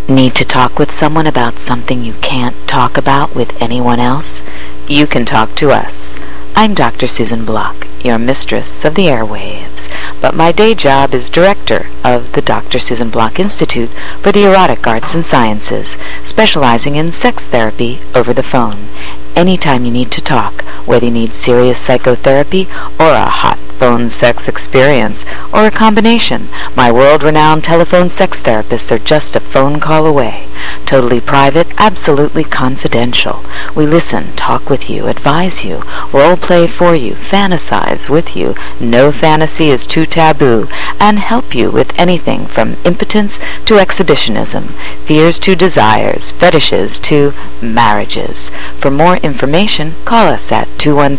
Need to talk with someone about something you can't talk about with anyone else? You can talk to us. I'm Dr. Susan Block, your mistress of the airwaves, but my day job is director of the Dr. Susan Block Institute for the Erotic Arts and Sciences, specializing in sex therapy over the phone. Anytime you need to talk, whether you need serious psychotherapy or a hot phone sex experience, or a combination, my world-renowned telephone sex therapists are just a phone call away. Totally private, absolutely confidential. We listen, talk with you, advise you, role-play for you, fantasize with you, no fantasy is too taboo, and help you with anything from impotence to exhibitionism, fears to desires, fetishes to marriages. For more information, call us at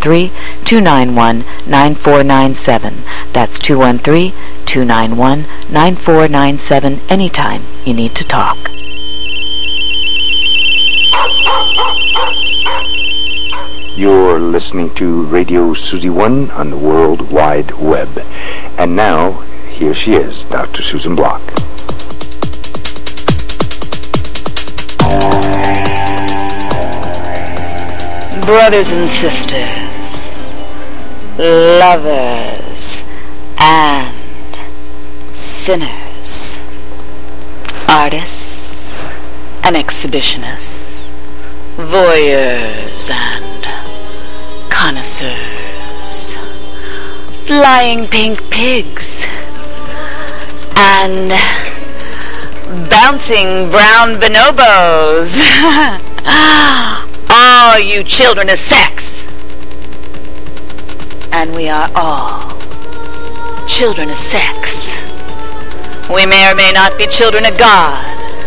213-291-9497. That's 213-291-9497 anytime you need to talk. You're listening to Radio Susie One on the World Wide Web. And now, here she is, Dr. Susan Block. Brothers and sisters, lovers and sinners, artists and exhibitionists, voyeurs and connoisseurs, flying pink pigs and bouncing brown bonobos. All you children of sex. And we are all children of sex. We may or may not be children of God,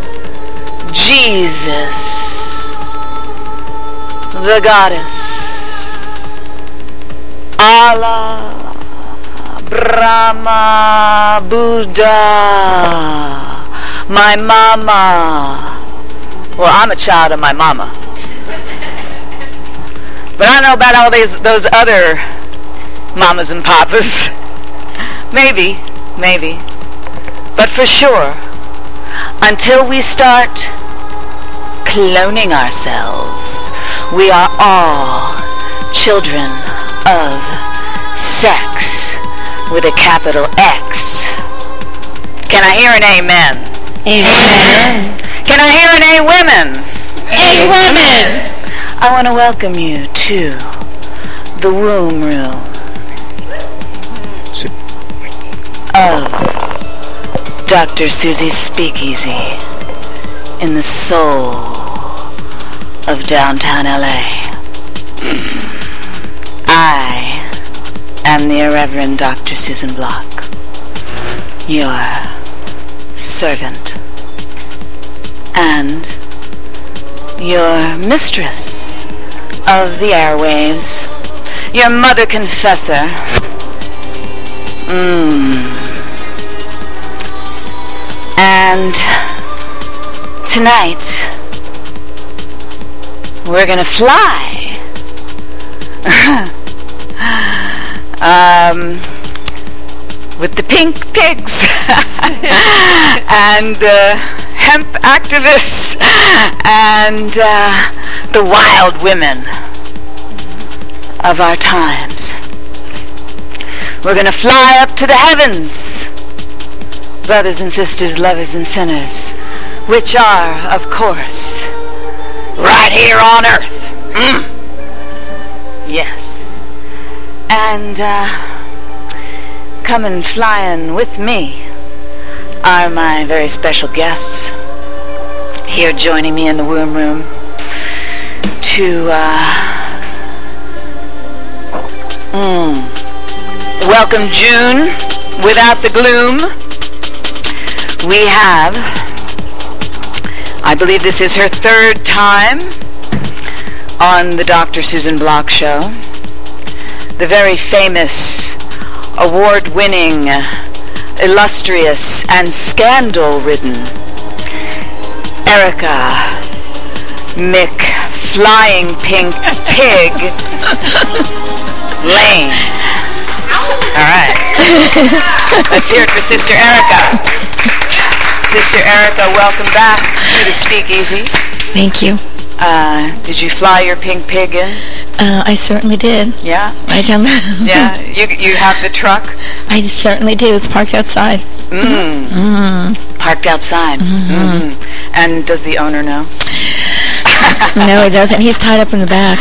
Jesus, the goddess, Allah, Brahma, Buddha, my mama. Well, I'm a child of my mama. But I don't know about all those other mamas and papas. Maybe. But for sure, until we start cloning ourselves, we are all children of sex with a capital X. Can I hear an amen? Amen. Can I hear an A women? A women. I want to welcome you to the womb room of Dr. Susie's Speakeasy in the soul of downtown LA. I am the Irreverend Dr. Susan Block, your servant and your mistress of the airwaves, your mother confessor. And tonight we're gonna fly. With the pink pigs and hemp activists and the wild women of our times. We're going to fly up to the heavens, brothers and sisters, lovers and sinners, which are, of course, right here on earth. Yes. And coming flying with me are my very special guests here joining me in the womb room to welcome June without the gloom. We have, I believe this is her third time on the Dr. Susan Block Show, the very famous, award-winning, illustrious, and scandal-ridden Erica Flying Pink Pig Lane. All right. Let's hear it for Sister Erica. Sister Erica, welcome back. to the Speakeasy. Thank you. Did you fly your pink pig in? I certainly did. Yeah? Right down the... Yeah? You have the truck? I certainly do. It's parked outside. Parked outside. And does the owner know? No, he doesn't. He's tied up in the back.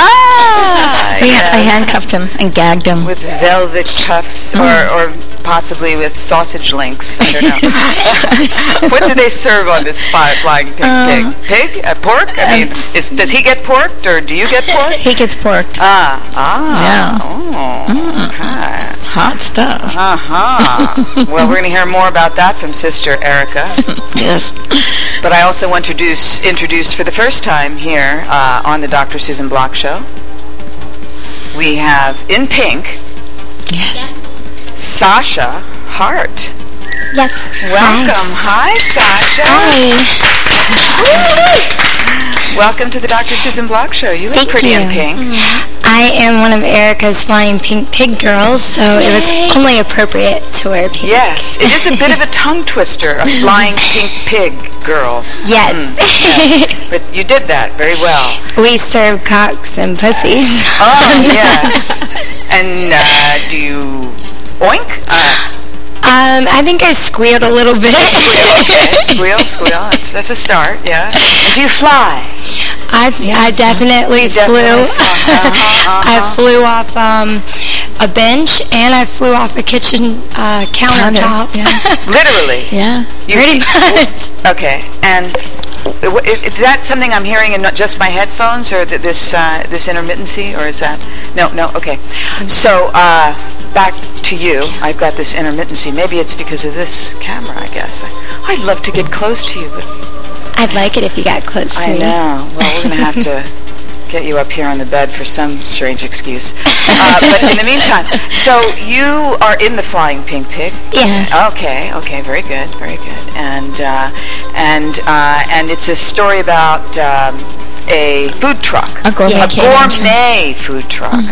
I handcuffed him and gagged him. With velvet cuffs or possibly with sausage links. I don't know. What do they serve on this flying pig? Pig? Pork? I mean, does he get porked or do you get porked? He gets porked. Yeah. Oh, okay. Hot stuff. Well, we're going to hear more about that from Sister Erica. Yes. But I also want to introduce for the first time here on the Dr. Susan Block Show, we have in pink, yes, Sasha Hart. Yes. Welcome. Hi Sasha. Hi. Welcome to the Dr. Susan Block Show. You look pretty in pink. I am one of Erica's flying pink pig girls, so it was only appropriate to wear pink. Yes, it is a bit of a tongue twister, a flying pink pig girl. Yes. But you did that very well. We serve cocks and pussies. Oh, yes. And do you oink? I think I squealed a little bit. Okay, squeal. That's a start, yeah. And do you fly? I definitely flew. I flew off a bench and I flew off a kitchen countertop. Yeah. Literally? Yeah. Pretty much. Okay, and is that something I'm hearing in not just my headphones, or this intermittency, or is that no? Okay. So back to you. I've got this intermittency. Maybe it's because of this camera. I guess I'd love to get close to you, but I'd like it if you got close to me. I know. Well, we're going to have to get you up here on the bed for some strange excuse. But in the meantime, so you are in the Flying Pink Pig? Yes. Okay, very good. And it's a story about a food truck. A gourmet food truck.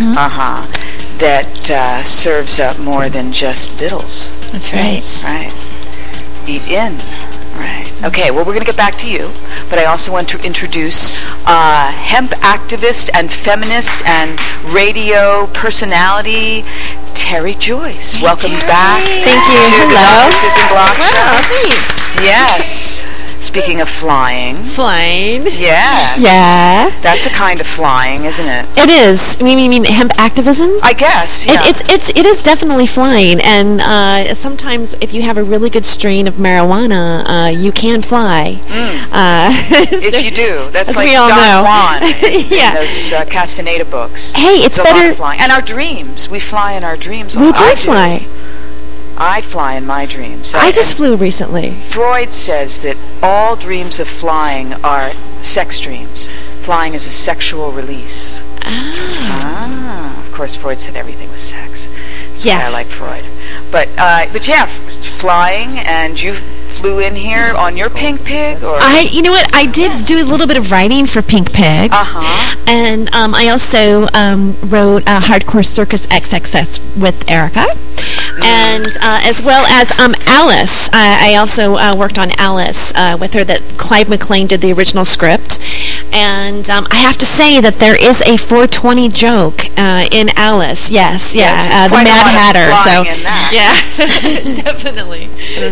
That serves up more than just Biddles. That's right. Right. Eat in. Right. Okay, well, we're going to get back to you, but I also want to introduce hemp activist and feminist and radio personality, Terry Joyce. Hey, Welcome Terry. back. Thank you. To the Dr. Susan Block Show. Thanks. Yes. Speaking of flying. Flying. Yes. Yeah. That's a kind of flying, isn't it? It is. I mean hemp activism? I guess, yeah. It is definitely flying, and sometimes if you have a really good strain of marijuana, you can fly. If you do. That's like we all Don know. Juan Yeah. in those Castaneda books. Hey, it's There's a lot better. of flying. And our dreams. We fly in our dreams. We do I fly. I fly in my dreams. I just flew recently. Freud says that all dreams of flying are sex dreams. Flying is a sexual release. Of course, Freud said everything was sex. That's why I like Freud. But yeah, flying, and you flew in here on your Pink Pig, or You know what? I did do a little bit of writing for Pink Pig. And I also wrote Hardcore Circus XXS with Erica. And as well as Alice. I also worked on Alice with her. That Clyde McLean did the original script. And I have to say that there is a 420 joke in Alice. Yes, the Mad Hatter. So in that. Yeah, definitely.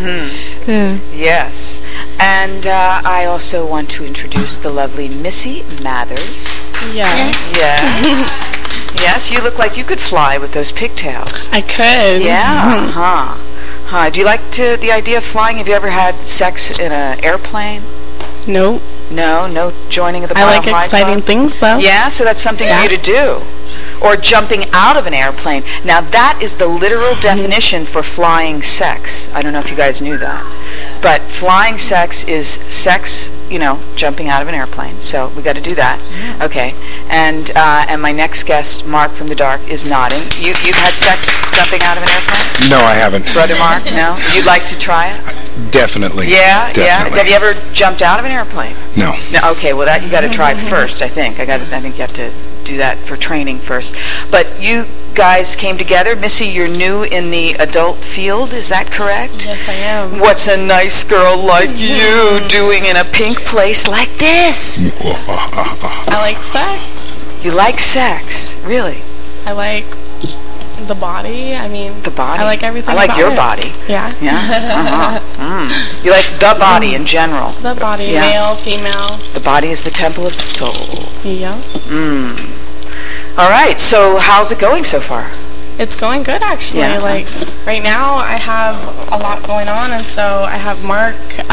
Yes. And I also want to introduce the lovely Missy Mathers. Yeah. Yes. Yes, you look like you could fly with those pigtails. I could. Yeah. Do you like the idea of flying? Have you ever had sex in an airplane? Nope. No joining of the I like Mile High exciting Club? things, though. Yeah, so that's something for you to do. Or jumping out of an airplane. Now, that is the literal definition for flying sex. I don't know if you guys knew that. But flying sex is sex, jumping out of an airplane. So we got to do that. Okay. And my next guest, Mark from the Dark, is nodding. You've had sex jumping out of an airplane? No, I haven't. Brother Mark, no? You'd like to try it? Definitely. Yeah? Definitely. Have you ever jumped out of an airplane? No. No. Okay, well, that you got to try first, I think. I think you have to do that for training first. But you guys came together. Missy, you're new in the adult field, is that correct? Yes, I am. What's a nice girl like you doing in a pink place like this? I like sex. You like sex, really? I like the body. I mean, the body. I like everything. I like about your it. body. Yeah. Yeah. You like the body in general. The body, male, female. The body is the temple of the soul. Yeah. All right. So how's it going so far? It's going good, actually. Yeah. Like right now, I have a lot going on, and so I have Mark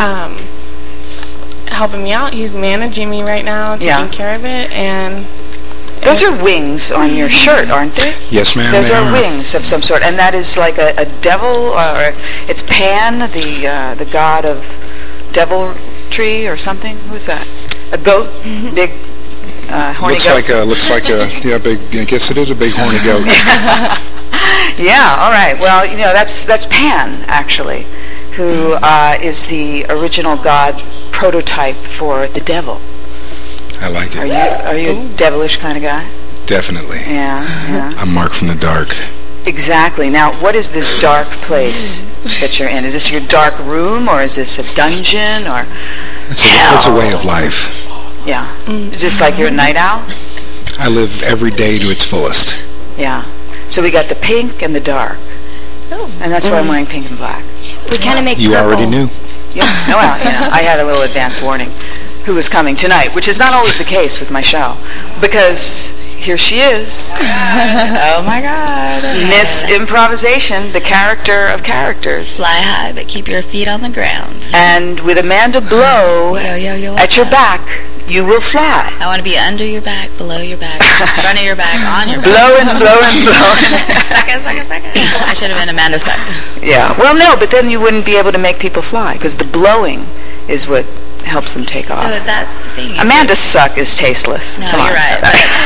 helping me out. He's managing me right now, taking care of it, and those are wings on your shirt, aren't they? Yes, ma'am. Those are wings of some sort, and that is like a devil, or it's Pan, the god of deviltry or something. Who's that? A goat, big horny goat. Looks like a big. I guess it is a big horny goat. Yeah. All right. Well, that's Pan actually, who is the original god prototype for the devil. I like it. Are you a devilish kind of guy? Definitely. Yeah. I'm Mark from the dark. Exactly. Now, what is this dark place that you're in? Is this your dark room, or is this a dungeon, or It's a way of life. Yeah. Just like you're a night owl? I live every day to its fullest. Yeah. So we got the pink and the dark. Oh. And that's why I'm wearing pink and black. We kind of make You purple. already knew. Yeah. I had a little advance warning who was coming tonight, which is not always the case with my show, because here she is. Oh my God. Miss Improvisation, the character of characters. Fly high, but keep your feet on the ground. And with Amanda Blow at your back, you will fly. I want to be under your back, below your back, in front of your back, on your back. Blowing. Suck it. I should have been Amanda Suck. Yeah. Well, no, but then you wouldn't be able to make people fly, because the blowing is what helps them take off. So that's the thing. Amanda Suck is tasteless. No, Come on. you're right.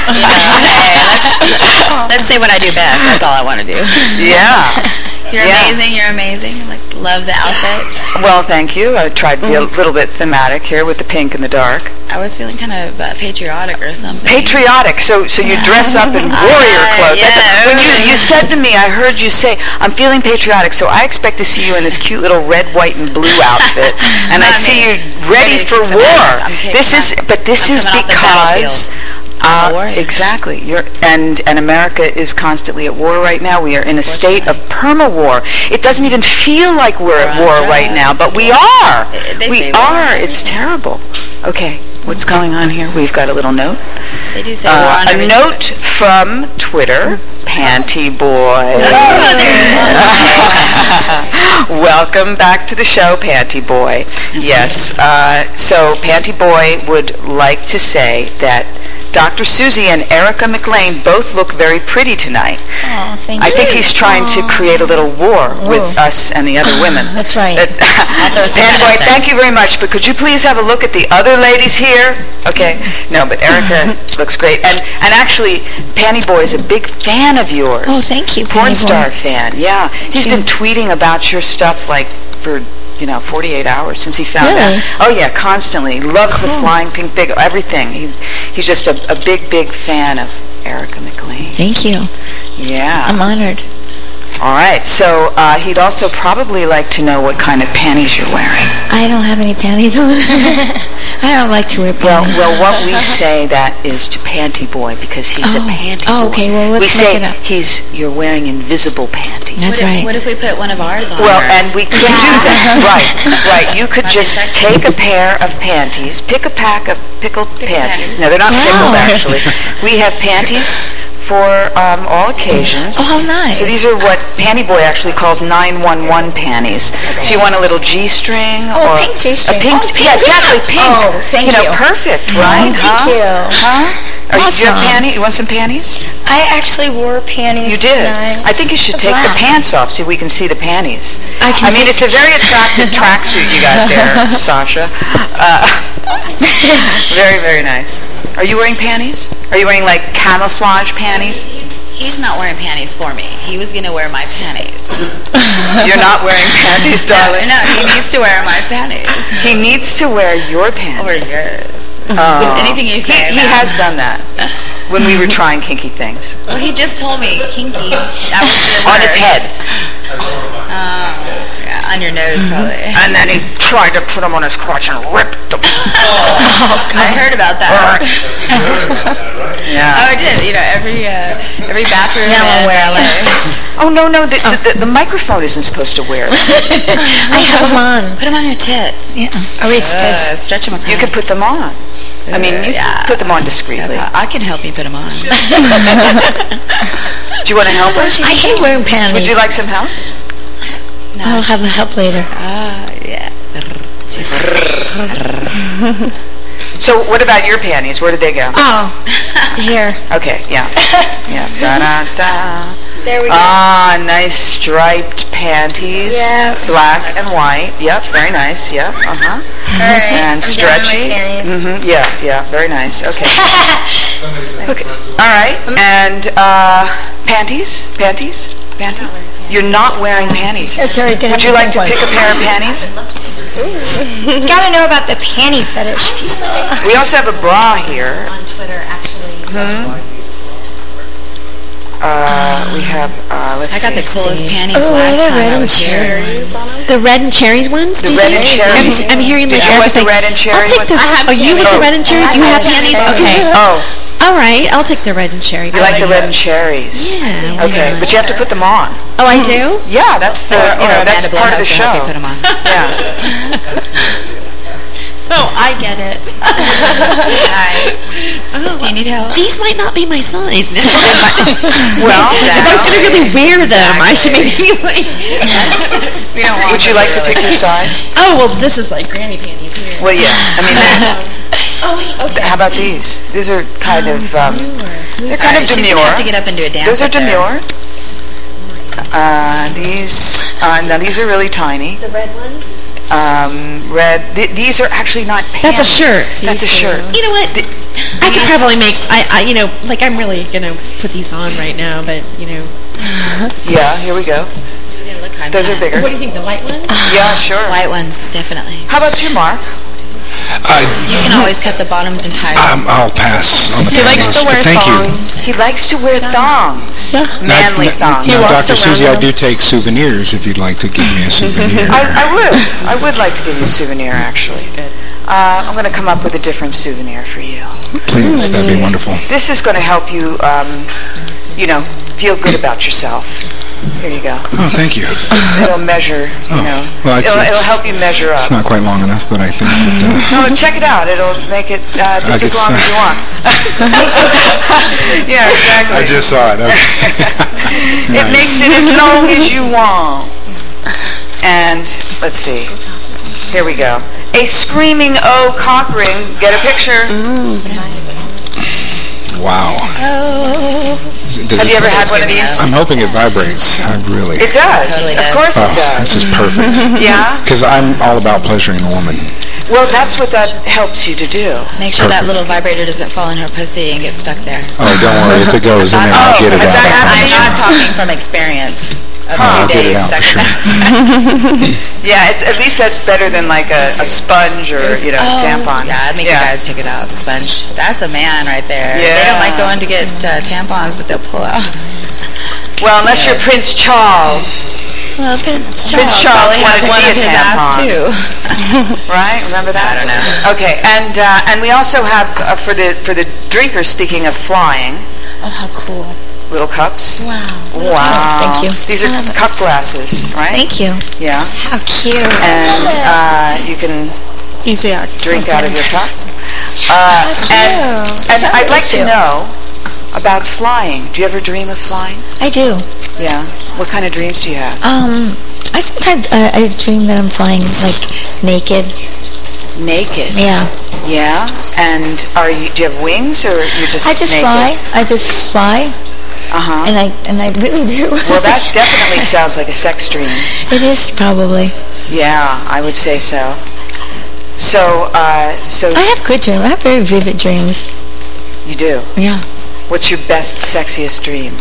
Let's say what I do best. That's all I want to do. Yeah. You're amazing. Like, love the outfit. Well, thank you. I tried to be a little bit thematic here with the pink and the dark. I was feeling kind of patriotic or something. Patriotic. So you dress up in warrior clothes. Yeah. When you said to me, I heard you say, I'm feeling patriotic, so I expect to see you in this cute little red, white, and blue outfit, and I see you ready for war. This is because exactly. And America is constantly at war right now. We are in a state of perma-war. It doesn't even feel like we're at war right now, but we are. We are. It's terrible. Okay, what's going on here? We've got a little note. They do say war on a everything. note from Twitter, Panty Boy. Welcome back to the show, Panty Boy. Yes, so Panty Boy would like to say that Dr. Susie and Erica McLean both look very pretty tonight. Oh, thank you. I think he's trying to create a little war with us and the other women. That's right. Panty Boy, thank you very much, but could you please have a look at the other ladies here? Okay. No, but Erica looks great. And actually, Panty Boy is a big fan of yours. Oh, thank you, Porn Panty star Boy. fan, yeah. He's been tweeting about your stuff like for 48 hours since he found out. Oh yeah, constantly. He loves the flying pink big everything. He's just a big fan of Erica McLean. Thank you. Yeah. I'm honored. All right. So he'd also probably like to know what kind of panties you're wearing. I don't have any panties on. I don't like to wear panties. Well, what we say that is to Panty Boy because he's a panty boy. Oh, okay. Well, let's make it up. You're wearing invisible panties. That's right. What if we put one of ours on? Well, and we could do that. Right. You could just take a pair of panties, pick a pack of pickled panties. No, they're not pickled, actually. We have panties for all occasions. Oh, how nice. So these are what Panty Boy actually calls 911 panties. Okay. So you want a little G-string? Oh, pink G-string. Yeah, exactly, pink. Oh, thank you. Perfect, right? Thank you. Awesome. You want some panties? I actually wore panties You did? tonight. I think you should take the pants off so we can see the panties. I mean, it's a very attractive tracksuit you got there, Sasha. Very, very nice. Are you wearing panties? Are you wearing, like, camouflage panties? He's not wearing panties for me. He was going to wear my panties. You're not wearing panties, darling? No, he needs to wear my panties. He needs to wear your panties. Or yours. Oh. Anything you say. He has done that. when we were trying kinky things. Well, he just told me kinky. On his head. Oh, yeah, on your nose probably. And then he tried to put them on his crotch and ripped them. Oh, God. I heard about that. Yeah. Oh, I did. You know, every bathroom in LA. Oh, no, the microphone isn't supposed to wear it. I have them on. Put them on your tits. Yeah. Are we supposed to stretch them across? You can put them on. I mean, you can put them on discreetly. I can help you put them on. Do you want to help us? I hate wearing panties. Would you like some help? No, I'll have the help later. Yeah. So what about your panties? Where did they go? Oh, here. Okay, yeah. Yeah. Da-da-da. There we go. Ah, nice striped panties. Yeah. Black and white. Yep, very nice. Yep, uh-huh. All right. And stretchy. Mm-hmm. Yeah, very nice. Okay. Okay. All right. And panties? You're not wearing panties. Would you like to pick a pair of panties? Gotta know about the panty fetish people. We also have a bra here. On Twitter, actually. We have, let's see. I got the coolest panties last time I was here. The red and cherries ones? The red and cherries. I'm hearing Did you want the red and cherry ones? Oh, you with the red and cherries? You have panties? Okay. Oh. All right, I'll take the red and cherry. You like the red and cherries? Yeah. Okay, but you have to put them on. Oh, I do? Yeah, that's the, that's part of the show. Put them on. Yeah. Oh, I get it. Do you need help? These might not be my size. Well, if I was going to really wear them, I should maybe like... Would you like to pick your size? Oh, well, this is like granny panties here. Well, yeah. I mean, oh, wait, okay. How about these? These are kind of, they're kind of She's going to demure. have to get up and do a dance. Those are demure. Now these are really tiny. The red ones? Red. These are actually not pants. That's a shirt. That's a shirt. You know what? I could probably make, you know, like I'm really going to put these on right now, but, you know. Yeah, here we go. Those are bigger. What do you think, the white ones? Yeah, sure. White ones, definitely. How about you, Mark? You can always cut the bottoms entirely. I'll pass on the panties. He likes to wear thongs. He likes to wear thongs. Manly thongs. Now, Dr. Susie, I do take souvenirs if you'd like to give me a souvenir. I would like to give you a souvenir, actually. I'm going to come up with a different souvenir for you. Please, that'd be wonderful. This is going to help you, you know, feel good about yourself. Here you go. Oh, thank you. It'll measure, you know. Well, it'll help you measure up. It's not quite long enough, but I think that... No, check it out. It'll make it just as long as you want. Yeah, exactly. I just saw it. Okay. It makes it as long as you want. And, let's see. Here we go. A screaming O cock ring. Get a picture. Wow. Have you ever had one of these? I'm hoping it vibrates. I really... It does. Totally Of does. course it does. This is perfect. Yeah? Because I'm all about pleasuring a woman. Well, that's what that helps you to do. Make sure that little vibrator doesn't fall in her pussy and get stuck there. Oh, don't worry. If it goes in there, I'll get it out. I'm not talking from experience. I'll get it out for sure. Yeah, it's at least that's better than like a sponge or, you know, tampon. Yeah, I'd make you guys take it out, the sponge. That's a man right there. Yeah. They don't like going to get tampons, but they'll pull out. Well, unless you're Prince Charles. Well, Prince Charles probably has one wanted of to be a his ass, tampon. too. Right? Remember that? I don't know. Okay, and we also have, for the drinkers, speaking of flying. Oh, how cool. Little cups. Wow. Thank you. These are cup glasses, right? Thank you. Yeah. How cute. And you can Easy access. drink out of your cup. And I'd like to know about flying. Do you ever dream of flying? I do. Yeah. What kind of dreams do you have? I sometimes I dream that I'm flying like naked. Naked. Yeah. Yeah. And do you have wings or you're just? I just naked? fly. I just fly. Uh-huh. And I really do. Well, that definitely sounds like a sex dream. It is probably. Yeah, I would say so. So I have good dreams. I have very vivid dreams. You do? Yeah. What's your best, sexiest dream?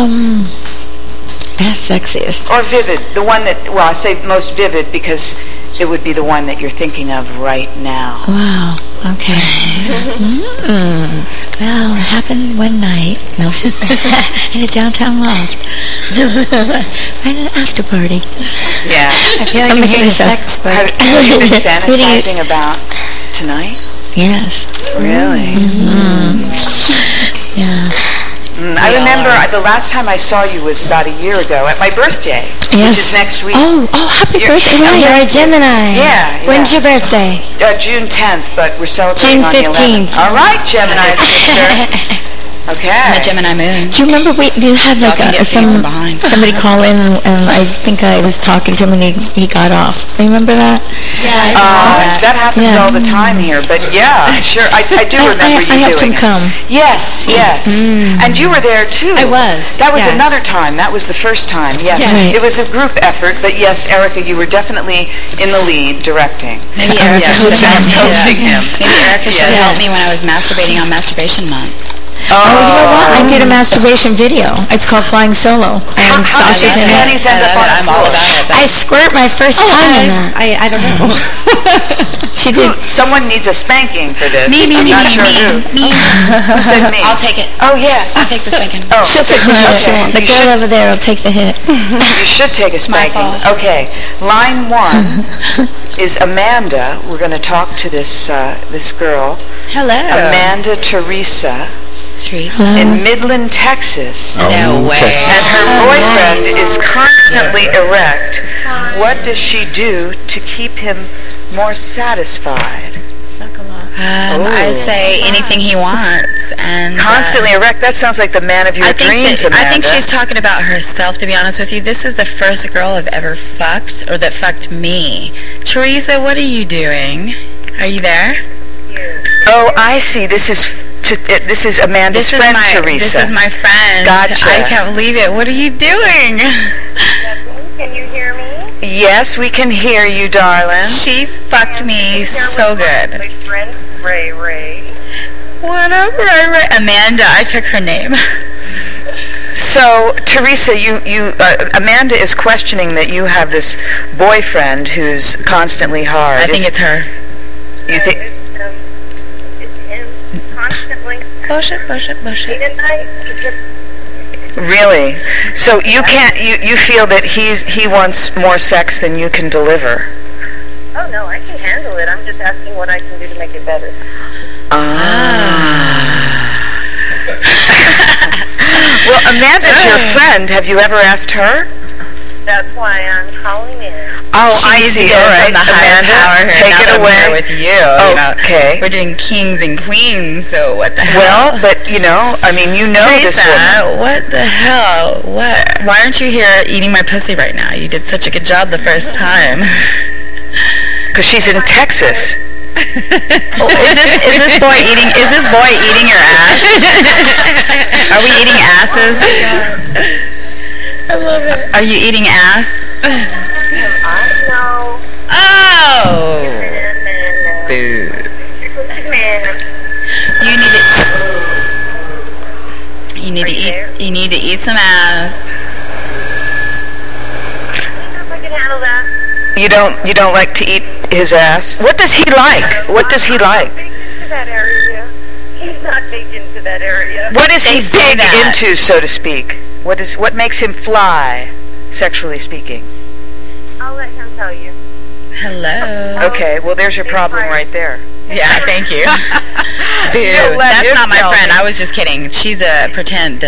Best, sexiest. Or vivid. The one that, well, I say most vivid because it would be the one that you're thinking of right now. Wow. Okay. Well, it happened one night. No, in a downtown loft. At an after party. Yeah. I feel like I'm hearing sex, but... Have you been fantasizing about tonight? Yes. Really? Yeah. I remember the last time I saw you was about a year ago at my birthday, Yes. which is next week. Oh, happy birthday. Oh, you're a Gemini. Yeah. When's your birthday? June 10th, but we're celebrating June on the 15th. 11th. All right, Gemini sister. Okay. I'm a Gemini moon. Do you remember you had like somebody call in and I think I was talking to him and he got off. Remember that? Yeah. That happens all the time here, but yeah, sure. I do remember you I helped doing him it. come. Yes. And you were there too. I was. That was yes. another time. That was the first time. Yes. Yeah. Right. It was a group effort, but yes, Erica, you were definitely in the lead directing. Maybe Erica should help me. Coaching him. Maybe Erica should help me when I was masturbating on Masturbation Month. Oh, you know what? I did a masturbation video. It's called Flying Solo. And How did Sasha's these in it. panties end up on the I'm all floor? about it. I squirt my first time in that. I don't know. She did. Someone needs a spanking for this. Me. I'm not sure who. Who said me? I'll take it. Oh, yeah. I'll take the spanking. Oh, She'll take the hit. The girl over there will take the hit. you should take a my spanking. fault. Okay. Line 1 is Amanda. We're going to talk to this girl. Hello. Amanda Teresa Teresa. in Midland, Texas. No way. And her boyfriend is constantly erect. What does she do to keep him more satisfied? I say anything he wants. And Constantly erect? That sounds like the man of your dreams, Amanda. I think she's talking about herself, to be honest with you. This is the first girl I've ever fucked, or that fucked me. Teresa, what are you doing? Are you there? Oh, I see. This is Amanda's friend, Teresa. This is my friend. Gotcha. I can't believe it. What are you doing? Can you hear me? Yes, we can hear you, darling. She fucked me so good. My friend Ray. What up, Ray? Amanda, I took her name. So, Teresa, Amanda is questioning that you have this boyfriend who's constantly hard. I think it's her. You think? It's him constantly. Bullshit. Day and night. Really? So you can't. You feel that he wants more sex than you can deliver. Oh no, I can handle it. I'm just asking what I can do to make it better. Well, Amanda's your friend. Have you ever asked her? That's why I'm calling in. Oh, I She needs to see. go All right, from the higher Amanda, power here. take now it that I'm away. here with you. Okay. We're doing kings and queens, so what the hell? Well, but I mean, you know this Teresa, woman. what the hell? What? Why aren't you here eating my pussy right now? You did such a good job the first time. Because she's in Texas. Is this boy eating your ass? Are we eating asses? I love it. Are you eating ass? I know. Oh. Man. Boo. You need to eat some ass. If I can handle that. You don't like to eat his ass? What does he like? What does he like? He's not big into that area. What is he big into, so to speak? What makes him fly, sexually speaking? I'll let him tell you. Hello. Okay, well, there's your problem right there. Yeah, thank you. Boo. That's not my friend. I was just kidding. She's a pretend.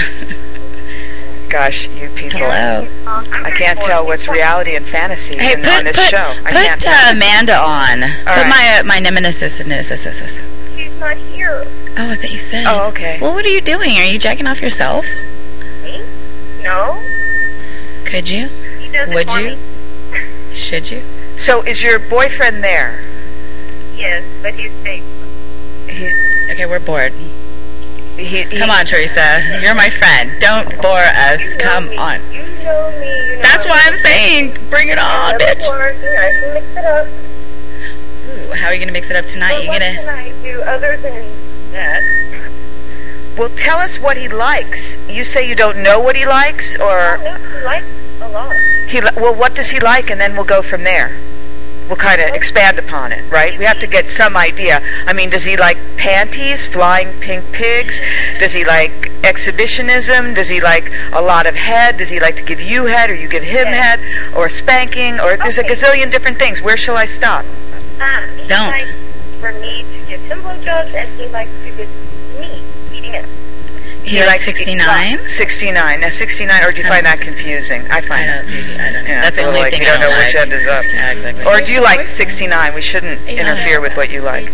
Gosh, you people. Hello. I can't tell what's reality and fantasy Hey, on this show. I can't put tell. Amanda on. Put right. my nemesis. She's not here. Oh, I thought you said. Oh, okay. Well, what are you doing? Are you jacking off yourself? Me? No. Could you? He does it Would for you? me. Should you? So is your boyfriend there? Yes, but he's fake. Okay, we're bored. Come on, Teresa. You're my friend. Don't bore us. Come on. You know me. That's why I'm saying, bring it on, bitch. I can mix it up. Ooh, how are you gonna mix it up tonight? What can I do other than that? Well, tell us what he likes. You say you don't know what he likes, or? No, he likes a lot. Well, what does he like, and then we'll go from there. we'll kind of expand upon it, right? We have to get some idea. I mean, does he like panties, flying pink pigs? Does he like exhibitionism? Does he like a lot of head? Does he like to give you head, or you give him head, or spanking, or there's a gazillion different things. Where shall I stop? He likes for me to give him blowjobs, and he likes to give me eating it. Do you like 69? 69. Now 69, or do you find that confusing? I find I don't know. Yeah, That's the only thing you don't know which end is up. Yeah, exactly. Or do you like 69? We shouldn't interfere with what you like.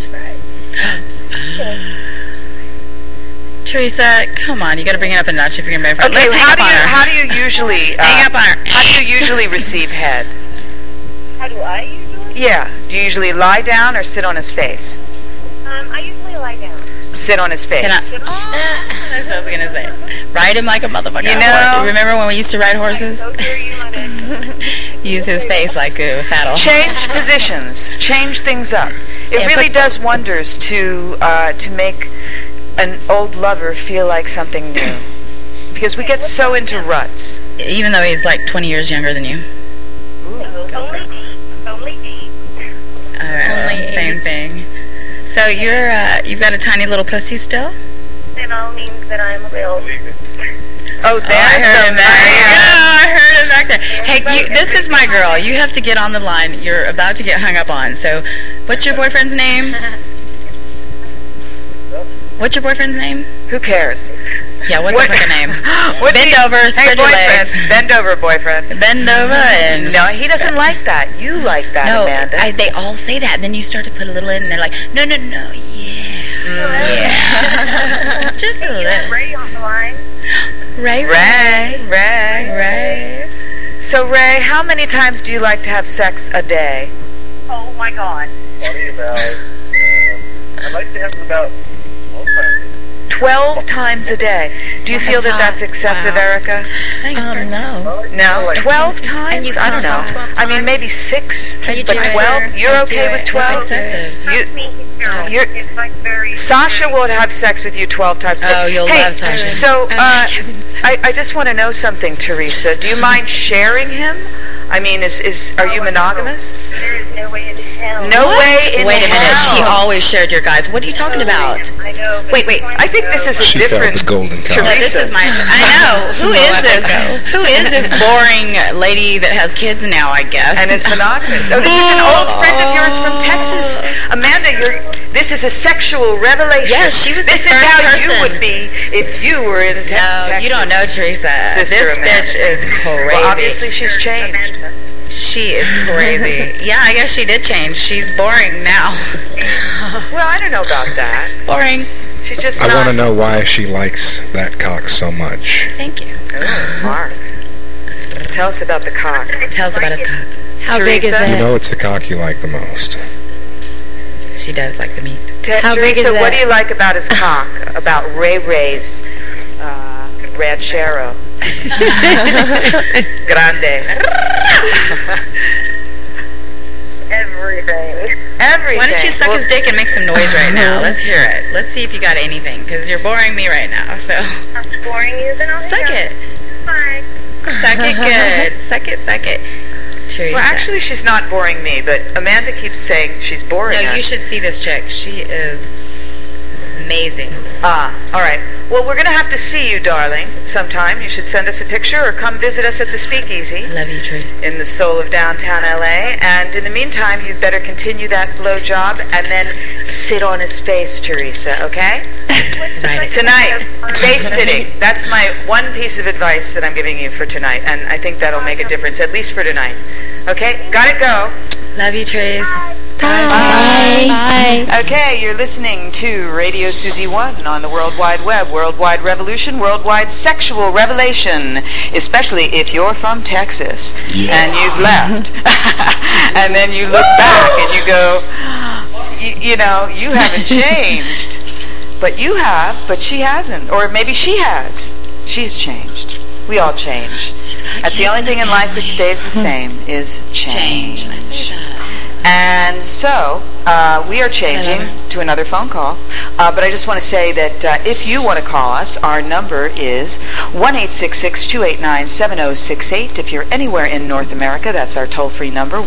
Teresa, come on, you got to bring it up a notch if you're going to marry her. Okay, Let's hang up on her. How do you usually hang up on her? How do you usually receive head? How do I usually? Yeah. Do you usually lie down or sit on his face? I usually lie down. Sit on his face. That's what I was going to say. Ride him like a motherfucker. You know, remember when we used to ride horses? Use his face like a saddle. Change positions. Change things up. It really does wonders to make an old lover feel like something new. Because we get so into ruts. Even though he's like 20 years younger than you. Only 8. All right, same thing. So you've got a tiny little pussy still? It all means that I'm real. Oh, I heard him back there. Yeah, I heard him back there. Hey, this is my girl. You have to get on the line. You're about to get hung up on. So, what's your boyfriend's name? What's your boyfriend's name? Who cares? Yeah, what's the fucking name? Bend over, spread your legs. Bend over, boyfriend. Bend over and... No, he doesn't like that. You like that, Amanda. No, they all say that. And then you start to put a little in, and they're like, no, yeah. Yeah. Just a little. Ray on the line. Ray. So, Ray, how many times do you like to have sex a day? Oh, my God. Probably about, I'd like to have about 12 times a day. Do you feel that that's excessive, Erica? I think it's No? 12 times? And you I don't know. 12 I mean, maybe 6, but 12? You're okay with 12? That's excessive. Sasha will have sex with you 12 times a day. Oh, you'll love Sasha. So, I just want to know something, Teresa. Do you mind sharing him? I mean, are you monogamous? There is no way in hell. No way in hell. Wait a minute. She always shared your guys. What are you talking about? I know. Wait. I think this is a different golden Teresa. No, this is my... I know. Who is this? Who is this boring lady that has kids now, I guess? And is monogamous. Oh, this is an old friend of yours from Texas. Amanda, this is a sexual revelation. Yes, she was the This first is how person. you would be if you were in Texas. No, you don't know, Teresa. Sister This Amanda. bitch is crazy. Well, obviously she's changed. She is crazy. Yeah, I guess she did change. She's boring now. Well, I don't know about that. Boring. She's just I want to know why she likes that cock so much. Thank you. Oh, Mark. Tell us about the cock. Tell us about his cock. How big is You it? know it's the cock you like the most. She does like the meat. How big is Teresa, what it? do you like about his cock? About Ray's ranchero? Grande. Everything. Everything. Why don't you suck his dick and make some noise right now? Let's hear it. Let's see if you got anything, because you're boring me right now. So I'm boring you, then I'll suck it. Bye. Suck it good. Suck it. Teresa. Well, actually, she's not boring me, but Amanda keeps saying she's boring No, us. you should see this chick. She is amazing. All right. Well, we're going to have to see you, darling, sometime. You should send us a picture or come visit us at the Speakeasy. I love you, Trace. In the soul of downtown L.A. And in the meantime, you'd better continue that blow job and then sit on his face, Teresa, okay? Right. Tonight, face sitting. That's my one piece of advice that I'm giving you for tonight, and I think that'll make a difference, at least for tonight. Okay? Gotta go. Love you, Trace. Bye. Okay, you're listening to Radio Susie 1 on the World Wide Web, Worldwide Revolution, Worldwide Sexual Revelation, especially if you're from Texas and you've left. And then you look back and you go, you know, you haven't changed. But you have, but she hasn't. Or maybe she has. She's changed. We all change. That's the only thing in life that stays the same is change. I say that. And so we are changing to another phone call. But I just want to say that if you want to call us, our number is 1-866-289-7068. If you're anywhere in North America, that's our toll-free number,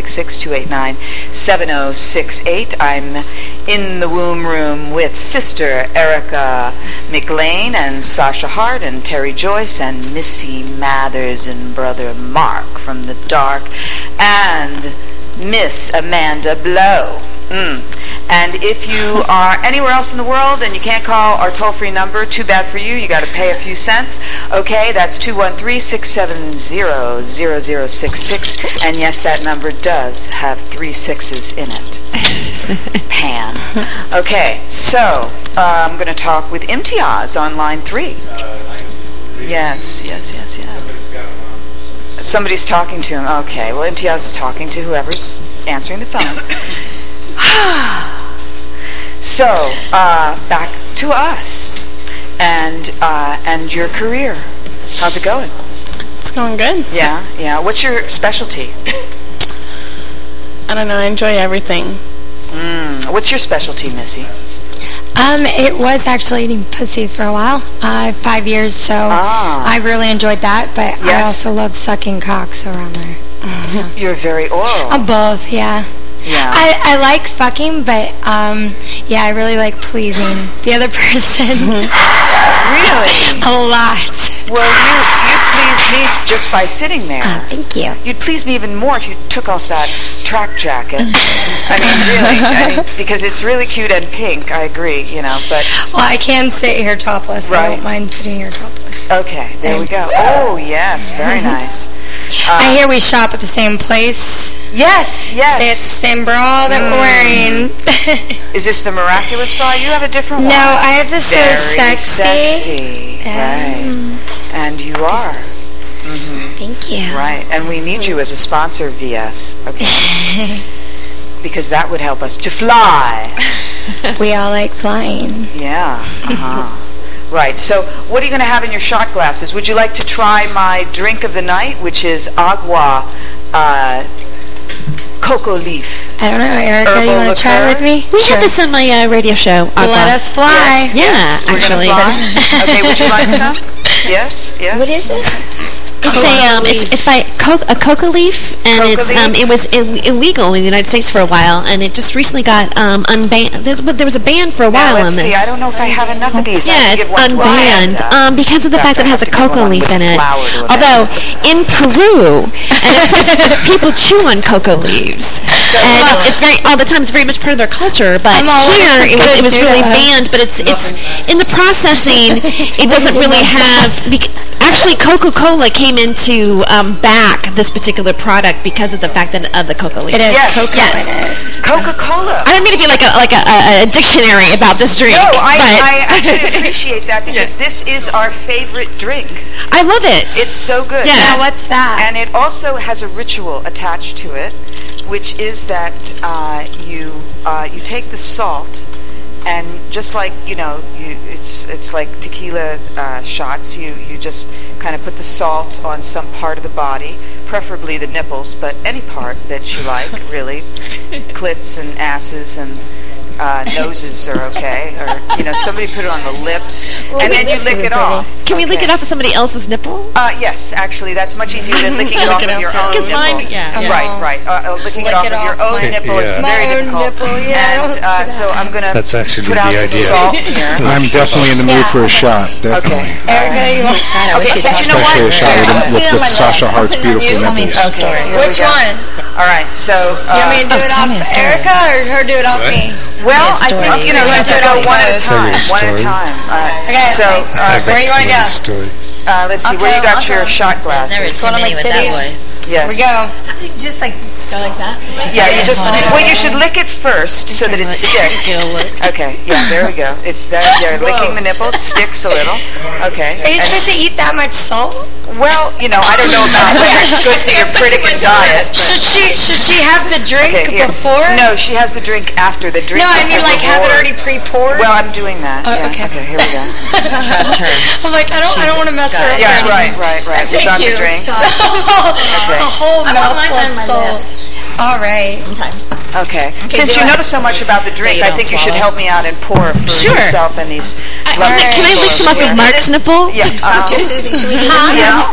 1-866-289-7068. I'm in the womb room with Sister Erica McLean and Sasha Hart and Terry Joyce and Missy Mathers and Brother Mark from the dark and Miss Amanda Blow. And if you are anywhere else in the world and you can't call our toll-free number, too bad for you. You got to pay a few cents. Okay, that's 213-670-0066. And yes, that number does have 3 6s in it. Pan. Okay, so I'm going to talk with Imtiaz on line 3. Yes. Somebody's talking to him. Okay, well, Imtiaz is talking to whoever's answering the phone. So, back to us and your career. How's it going? It's going good. Yeah. What's your specialty? I don't know. I enjoy everything. What's your specialty, Missy? It was actually eating pussy for a while, 5 years, so I really enjoyed that, but yes. I also love sucking cocks around there. You're very oral. Both, yeah. Yeah. I like fucking, but yeah, I really like pleasing the other person. Really? A lot. Well, you pleased me just by sitting there. Thank you. You'd please me even more if you took off that track jacket. I mean, really, because it's really cute and pink. I agree, but. Well, I can sit here topless. Right. I don't mind sitting here topless. Okay, there we go. Oh, yes, very nice. I hear we shop at the same place. Yes. Say it's the same bra that we're wearing. Is this the Miraculous bra? You have a different one. No, I have the So Sexy. Right. And you are. Thank you. Right, and we need you as a sponsor, VS. Okay. Because that would help us to fly. We all like flying. Yeah. Right, so what are you going to have in your shot glasses? Would you like to try my drink of the night, which is agua cocoa leaf? I don't know, Erica, you want to try with me? We had this on my radio show. Let us fly. Yes. Yeah, actually. Okay, would you like some? Yes. What is it? It's by a coca leaf, and it was illegal in the United States for a while, and it just recently got unbanned. There was a ban for a while on this. See, I don't know if I have enough of these. Yeah, it's unbanned because of the fact that it has a coca leaf in it. Although in Peru and in places that people chew on coca leaves, and it's all the time it's very much part of their culture. But here it was really banned. But it's in the processing. It doesn't really have. Actually, Coca-Cola came into back this particular product because of the fact that of the coca leaf. It is Coca-Cola. I don't mean to be like a dictionary about this drink. No, I actually appreciate that because this is our favorite drink. I love it. It's so good. Yeah. Now, what's that? And it also has a ritual attached to it, which is that you take the salt. And just like it's like tequila shots. You just kind of put the salt on some part of the body, preferably the nipples, but any part that you like, really. Clits and asses and noses are okay, or somebody put it on the lips, and then you lick it off. Can we lick it off of somebody else's nipple? Yes, actually, that's much easier than licking it off of your own nipple. Mine, Right. Licking it off of your own nipple is very difficult. And so I'm gonna. That's actually put out the idea. Salt here. I'm definitely in the mood for a shot. Definitely. Okay. Erica, you want? Especially a shot with Sasha Hart's beautiful nipples. Which one? All right. So. You want me to do it off Erica or her do it off me? Well, I think let's go one at a time. Okay. So where you want to go? Let's see. Where you got your shot glass? It's one of my titties. Yes. We go. Just like go like that. Yeah. You just. Well, you should lick it first so that it sticks. Okay. Yeah. There we go. You're licking the nipple. It sticks a little. Okay. Are you supposed to eat that much salt? Well, I don't know about whether it's good for your Pritikin diet. Should she have the drink before? No, she has the drink after the drink. No, I mean like have it already pre-poured. Well, I'm doing that. Okay. Okay, here we go. Trust her. I'm like I don't want to mess her up. Yeah, right. Thank you. The drink. A whole mouthful of salt. All right. Okay. Since you know so much about the drink, I think you should help me out and pour for yourself and these. Can I lick some off of Mark's nipple? Yeah. Susie, should we do this Yeah.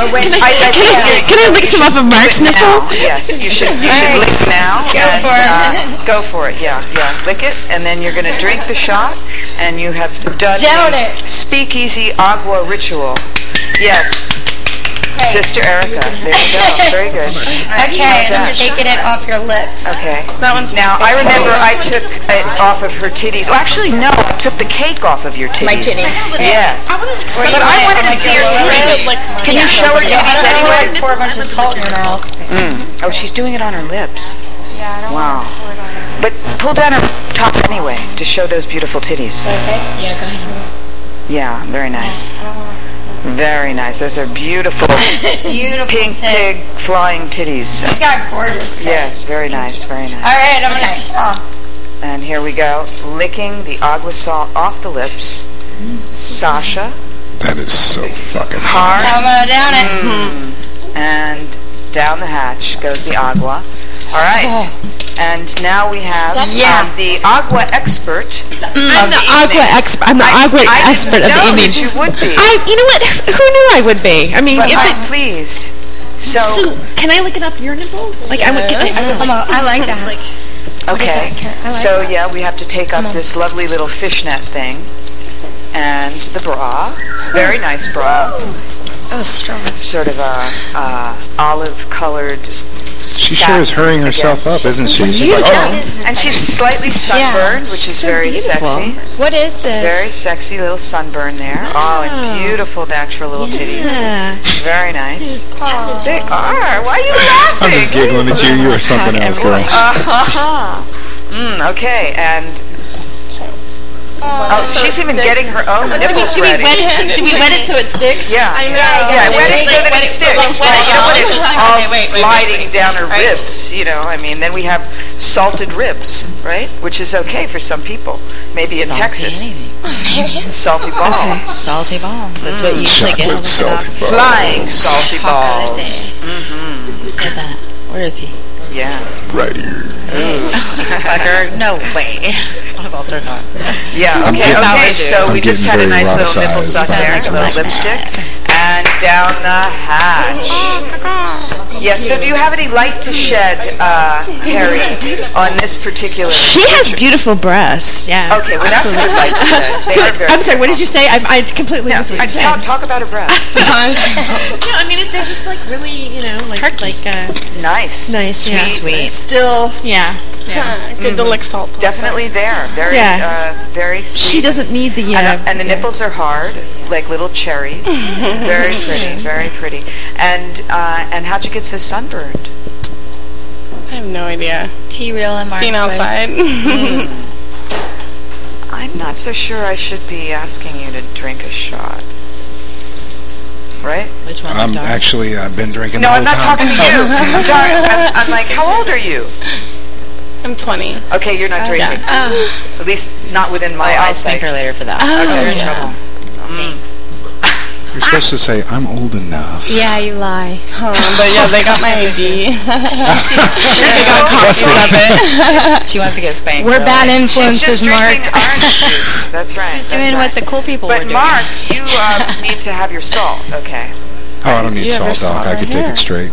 Can I lick some off of Mark's nipple? Yes, you should lick now. Go for it. Yeah. Lick it, and then you're going to drink the shot, and you have done the Speakeasy Agua ritual. Yes. Sister Erica. There you go. Very good. Okay, I'm taking it off your lips. Okay. Now, I remember I took it off of her titties. Well, actually, no. I took the cake off of your titties. My titties. Yes. But I wanted to see her titties. Can you show her titties anyway? Like pour a bunch of salt in her mouth. Oh, she's doing it on her lips. Yeah, I don't want to pour it on her. But pull down her top anyway to show those beautiful titties. Okay? Yeah, go ahead. Yeah, very nice. Very nice. Those are beautiful, pink pig flying titties. She's got gorgeous tits. Yes, very nice, very nice. All right, I'm going to And here we go, licking the agua salt off the lips. Sasha. That is so fucking hard. Come on down it. And down the hatch goes the agua. All right. And now we have the agua expert. I'm the agua expert. I'm the agua expert of the evening. You would be. You know what? Who knew I would be? I mean, but I'm pleased. So can I lick it off your nipple? Like I like that. Okay. So we have to take up this lovely little fishnet thing, and the bra. Very nice bra. Oh, strong. Sort of a olive-colored. She sure is hurrying herself up, isn't she? She's like, and she's slightly sunburned, which is very sexy. What is this? Very sexy little sunburn there. Oh, and beautiful natural little titties. Very nice. They are. Why are you laughing? I'm just giggling at you. You are something else, girl. Okay, and she's even getting her own nipples ready. Do we wet it so it sticks? Yeah. Wet it so that it sticks. All sliding down her ribs, I mean, then we have salted ribs, right? Which is okay for some people. Maybe in Texas. Salty balls. Okay. Salty balls. That's what you usually get. Salty balls. Flying salty balls. Who said that? Where is he? Yeah. Right here. Fucker. No way. I was all turned on. Yeah, okay. So we just had a nice little nipple suck there, a little lipstick. And down the hatch. Yes, so do you have any light to shed, Terry, on this particular? She has beautiful breasts. Yeah. Okay, well that's what I'd like to say. I'm sorry, what did you say? I completely missed what you said. Talk about her breasts. No, I mean, they're just like really, nice. Nice, sweet. Yeah. Sweet. Still, Good to lick salt. Definitely there. Very, very sweet. She doesn't need the, and the nipples are hard, like little cherries. Very pretty, very pretty. And how'd you get so sunburned? I have no idea. T-Real and Mark. Being outside. I'm not so sure I should be asking you to drink a shot. Right? Which one? I've been drinking the whole time. No, I'm not talking to you. I'm like, how old are you? I'm 20. Okay, you're not drinking. At least not within my eyesight. I'll spank her later for that. Okay, you're in trouble. Thanks. You're supposed to say, I'm old enough. Yeah, you lie. But they got my ID. She wants to get spanked. We're bad influences, Mark. Orange juice. That's right. She's doing what the cool people were doing. But Mark, you need to have your salt. Okay. Oh, I don't need salt, Doc. I could take it straight.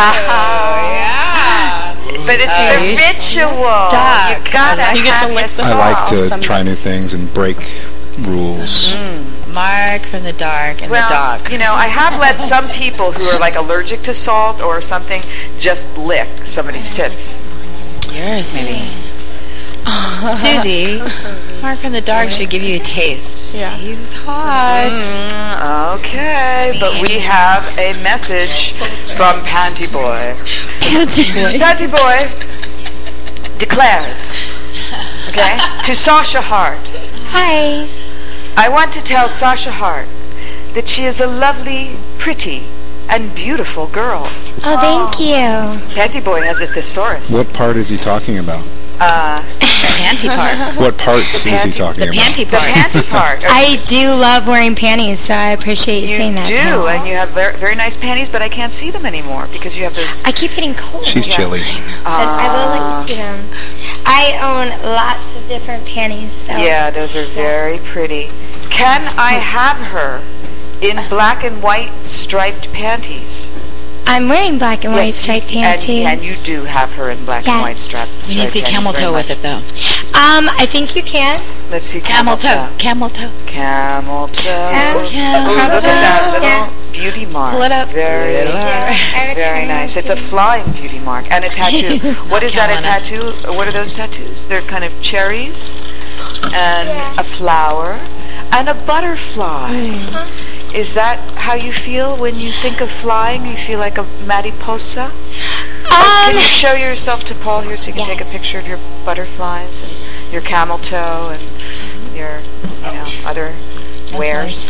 But it's the ritual. Doc. You get to lick the salt. I like to try new things and break rules. Mark from the dark and the dog. I have let some people who are like allergic to salt or something just lick somebody's tits. Yours, maybe. Susie, Mark from the dark should give you a taste. Yeah. He's hot. Okay, but we have a message from Panty Boy. Panty Boy declares, to Sasha Hart. Hi. I want to tell Sasha Hart that she is a lovely, pretty, and beautiful girl. Oh, thank you. Panty Boy has a thesaurus. What part is he talking about? Panty part. What parts is he talking about? The panty part. The panty part. I do love wearing panties, so I appreciate you saying that. You do, and you have very, very nice panties, but I can't see them anymore because you have those... I keep getting cold. She's chilly. But I will let you see them. I own lots of different panties, so... Yeah, those are very pretty. Can I have her in black and white striped panties? I'm wearing black and white striped panties. And you do have her in black and white striped panties. You need to see camel toe with it, though. I think you can. Let's see camel toe. Camel toe. Camel toe. Camel toe. Ooh, look at that little beauty mark. Pull it up. Very nice. It's a flying beauty mark and a tattoo. What is that, a tattoo? What are those tattoos? They're kind of cherries and a flower and a butterfly. Is that how you feel when you think of flying? You feel like a mariposa? Can you show yourself to Paul here so you can take a picture of your butterflies and your camel toe and your, other wares?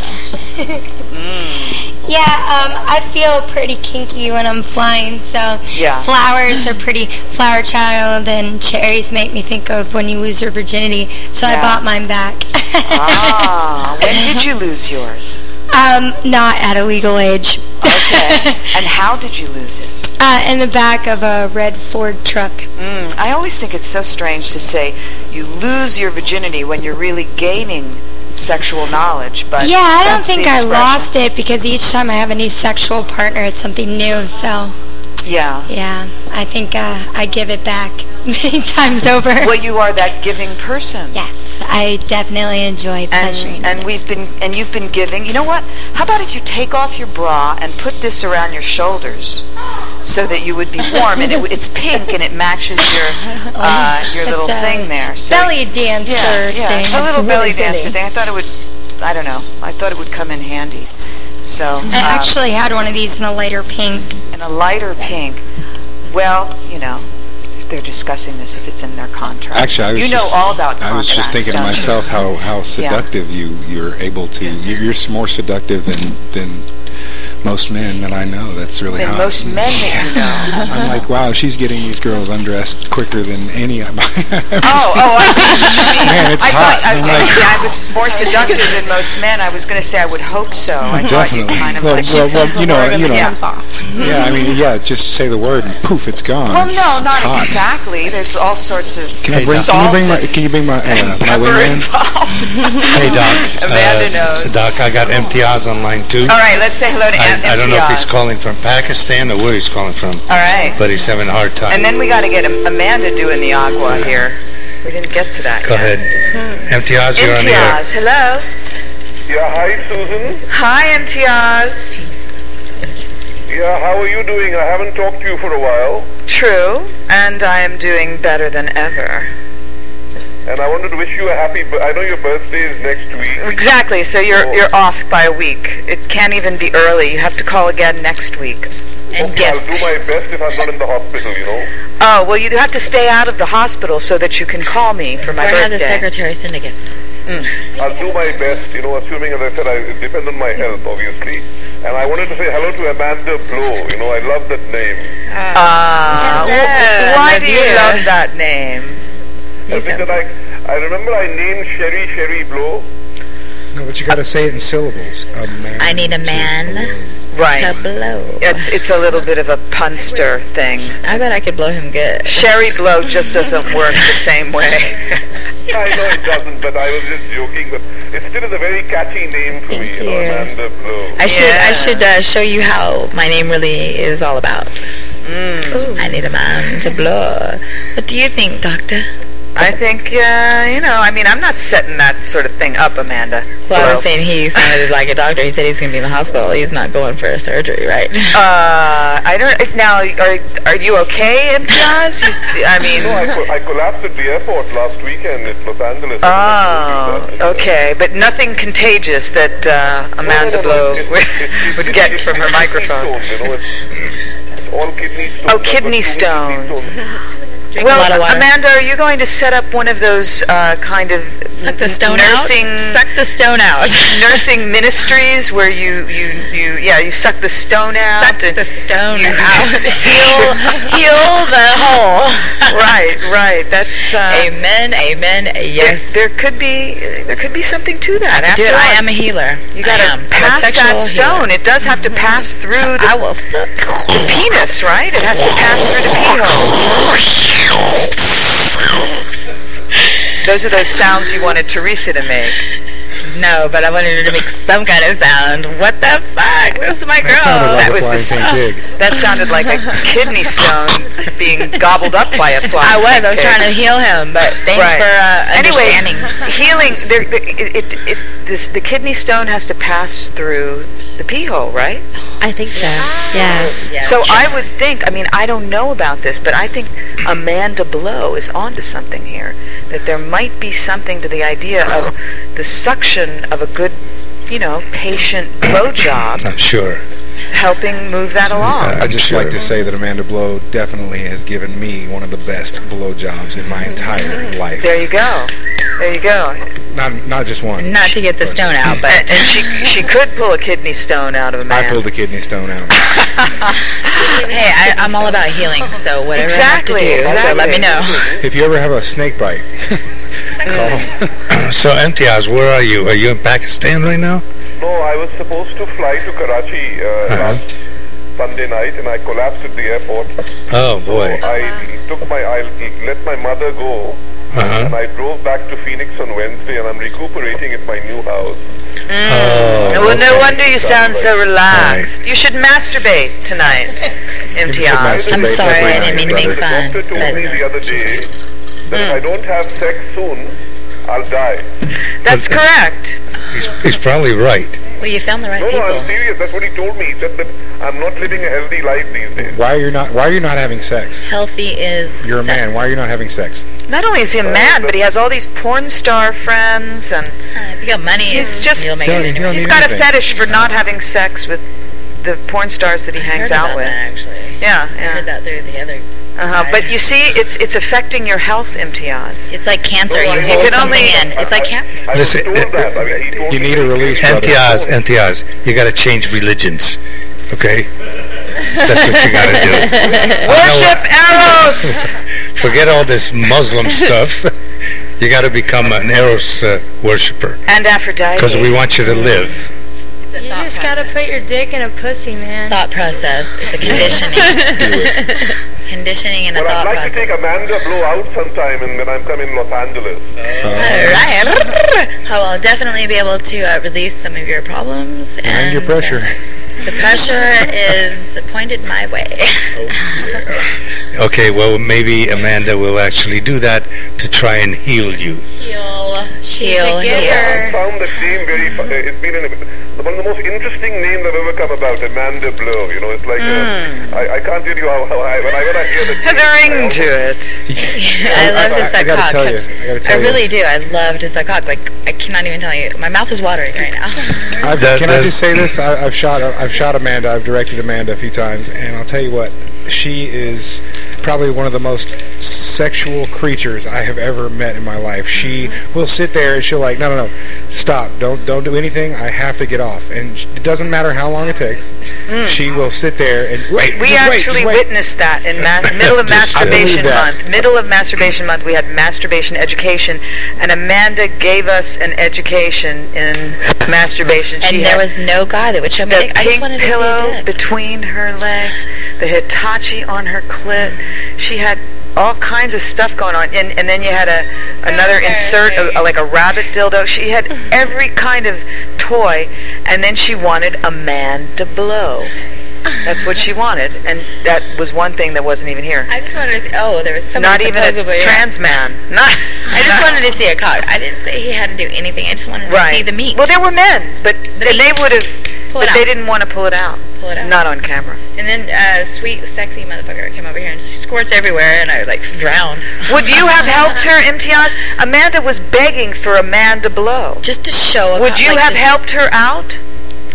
I feel pretty kinky when I'm flying, so flowers are pretty. Flower child and cherries make me think of when you lose your virginity, so I bought mine back. When did you lose yours? Not at a legal age. Okay. And how did you lose it? In the back of a red Ford truck. I always think it's so strange to say you lose your virginity when you're really gaining sexual knowledge. But I don't think I lost it because each time I have a new sexual partner, it's something new. So I think I give it back many times over. Well, you are that giving person. Yes, I definitely enjoy pleasuring. And you've been giving. You know what? How about if you take off your bra and put this around your shoulders so that you would be warm, and it's pink and it matches your little thing there. So belly dancer thing. A little belly dancer thing. I thought it would. I don't know. I thought it would come in handy. So I actually had one of these in a lighter pink. In a lighter pink. Well, they're discussing this if it's in their contract. Actually, you know all about contracts. I was just thinking to myself how seductive you're able to. You're more seductive than most men that I know. That's really hot. Most men that you know. I'm like, wow, she's getting these girls undressed quicker than any. Man, it's hot. I was more seductive than most men. I was going to say I would hope so. I definitely. Kind of comes off. Yeah, I mean, just say the word and poof, it's gone. Well, no, not exactly. There's all sorts of. Can you bring my wingman? Hey, Doc. Amanda knows. Doc, I got Imtiaz online too. All right, let's say hello to Imtiaz. I don't know if he's calling from Pakistan or where he's calling from. All right. But he's having a hard time. And then we got to get Amanda doing the agua here. We didn't get to that Go ahead. Imtiaz, you're on the air. Imtiaz, hello. Yeah, hi, Susan. Hi, Imtiaz. Yeah, how are you doing? I haven't talked to you for a while. True, and I am doing better than ever. And I wanted to wish you a happy... I know your birthday is next week. Exactly, so you're off by a week. It can't even be early. You have to call again next week. And I'll do my best if I'm not in the hospital, Oh, well, you have to stay out of the hospital so that you can call me for my birthday. Or have the secretary send a gift. I'll do my best, assuming, as I said, it depends on my health, obviously. And I wanted to say hello to Amanda Blow. I love that name. Why do you love that name? Because I remember I named Sherry Blow. No, but you got to say it in syllables. I need a man to blow. It's a little bit of a punster thing. I bet I could blow him good. Sherry Blow just doesn't work the same way. I know it doesn't, but I was just joking. But it still is a very catchy name for me, Amanda Blow. I should show you how my name really is all about. I need a man to blow. What do you think, Doctor? I think, I'm not setting that sort of thing up, Amanda. Well, I was saying he sounded like a doctor. He said he's going to be in the hospital. He's not going for a surgery, right? I don't... Now, are you okay, Imtiaz? I collapsed at the airport last weekend in Los Angeles. Oh, okay. But nothing contagious that Amanda Blow would get from her microphone. It's all kidney stones. Oh, kidney stones. Drink a lot of water. Amanda, are you going to set up one of those kind of suck the stone nursing out? Suck the stone out. Nursing ministries where you suck the stone out. Suck the stone out. heal the hole. Right. That's amen. Yes. There could be something to that. After I am a healer. You got to pass that stone. It does have to pass through the penis, right? It has to pass through the pee hole. Those are those sounds you wanted Teresa to make. No, but I wanted her to make some kind of sound. What the fuck? This is my girl. That was the pig. That sounded like a kidney stone being gobbled up by a fly. I was trying to heal him, but thanks for understanding. Healing. The kidney stone has to pass through the pee hole, right? I think so. Yeah. So I would think. I mean, I don't know about this, but I think Amanda Blow is onto something here. That there might be something to the idea of the suction of a good, patient blowjob. I'm sure. Helping move that along. I'd just like to say that Amanda Blow definitely has given me one of the best blowjobs in my entire life. There you go. Not just one. Not to get the stone out, but and she could pull a kidney stone out of a man. I pulled a kidney stone out. Hey, I'm all about healing, so whatever I have to do, so let me know. If you ever have a snake bite, call. So, Imtiaz, where are you? Are you in Pakistan right now? No, I was supposed to fly to Karachi last Sunday night, and I collapsed at the airport. Oh, boy. So I let my mother go, and I drove back to Phoenix on Wednesday, and I'm recuperating at my new house. Well, no wonder you sound so relaxed. Right. You should masturbate tonight, Imtiaz. I'm sorry, I didn't mean to make fun. The doctor told me the other day that if I don't have sex soon, I'll die. That's correct. He's probably right. Well, you found the right people. No, I'm serious. That's what he told me. He said that I'm not living a healthy life these days. Why are you not having sex? Healthy is You're a sex. man. Why are you not having sex? Not only is he a man, but he has all these porn star friends, and if you got money, he's got a fetish for not having sex with the porn stars that he hangs out with. That, actually. Yeah. I heard that through the other. But you see, it's affecting your health, Imtiaz. It's like cancer. You hold something in. It's like cancer. Listen, you need a release. Imtiaz, you got to change religions, okay? That's what you got to do. Worship Eros. Forget all this Muslim stuff. You got to become an Eros worshiper. And Aphrodite. Because we want you to live. You just gotta put your dick in a pussy, man. Thought process. It's a conditioning. Conditioning and a thought process. I'd like to take Amanda Blow out sometime when I'm coming to Los Angeles. Alright. I will definitely be able to release some of your problems. And your pressure. The pressure is pointed my way. Okay, well, maybe Amanda will actually do that to try and heal you. Heal. I found the name it's been one of the most interesting names I've ever come about, Amanda Blow. It's like, I can't tell you how when I hear the has a ring to it. I love to suck cock. I really do. I love to suck cock. Like, I cannot even tell you. My mouth is watering right now. Can I just say this? I've shot Amanda. I've directed Amanda a few times, and I'll tell you what. She is probably one of the most sexual creatures I have ever met in my life. She will sit there and she'll like, no, stop, don't do anything. I have to get off, and it doesn't matter how long it takes. She will sit there and wait. We actually witnessed that in middle of masturbation month. Middle of masturbation month, we had masturbation education, and Amanda gave us an education in masturbation. And there was no guy that would show me. I just wanted to see a dick. Between her legs, the Hitachi on her clit. She had all kinds of stuff going on, and then you had another insert, like a rabbit dildo. She had every kind of toy, and then she wanted a man to blow. That's what she wanted, and that was one thing that wasn't even here. I just wanted to see, there was somebody not even a trans man. I just wanted to see a cock. I didn't say he had to do anything. I just wanted to see the meat. Well, there were men, but they would have, but they didn't want to pull it out. Not on camera. And then sweet, sexy motherfucker came over here and she squirts everywhere, and I drowned. Would you have helped her, Imtiaz? Amanda was begging for a man to blow. Just to show. Would you have helped her out?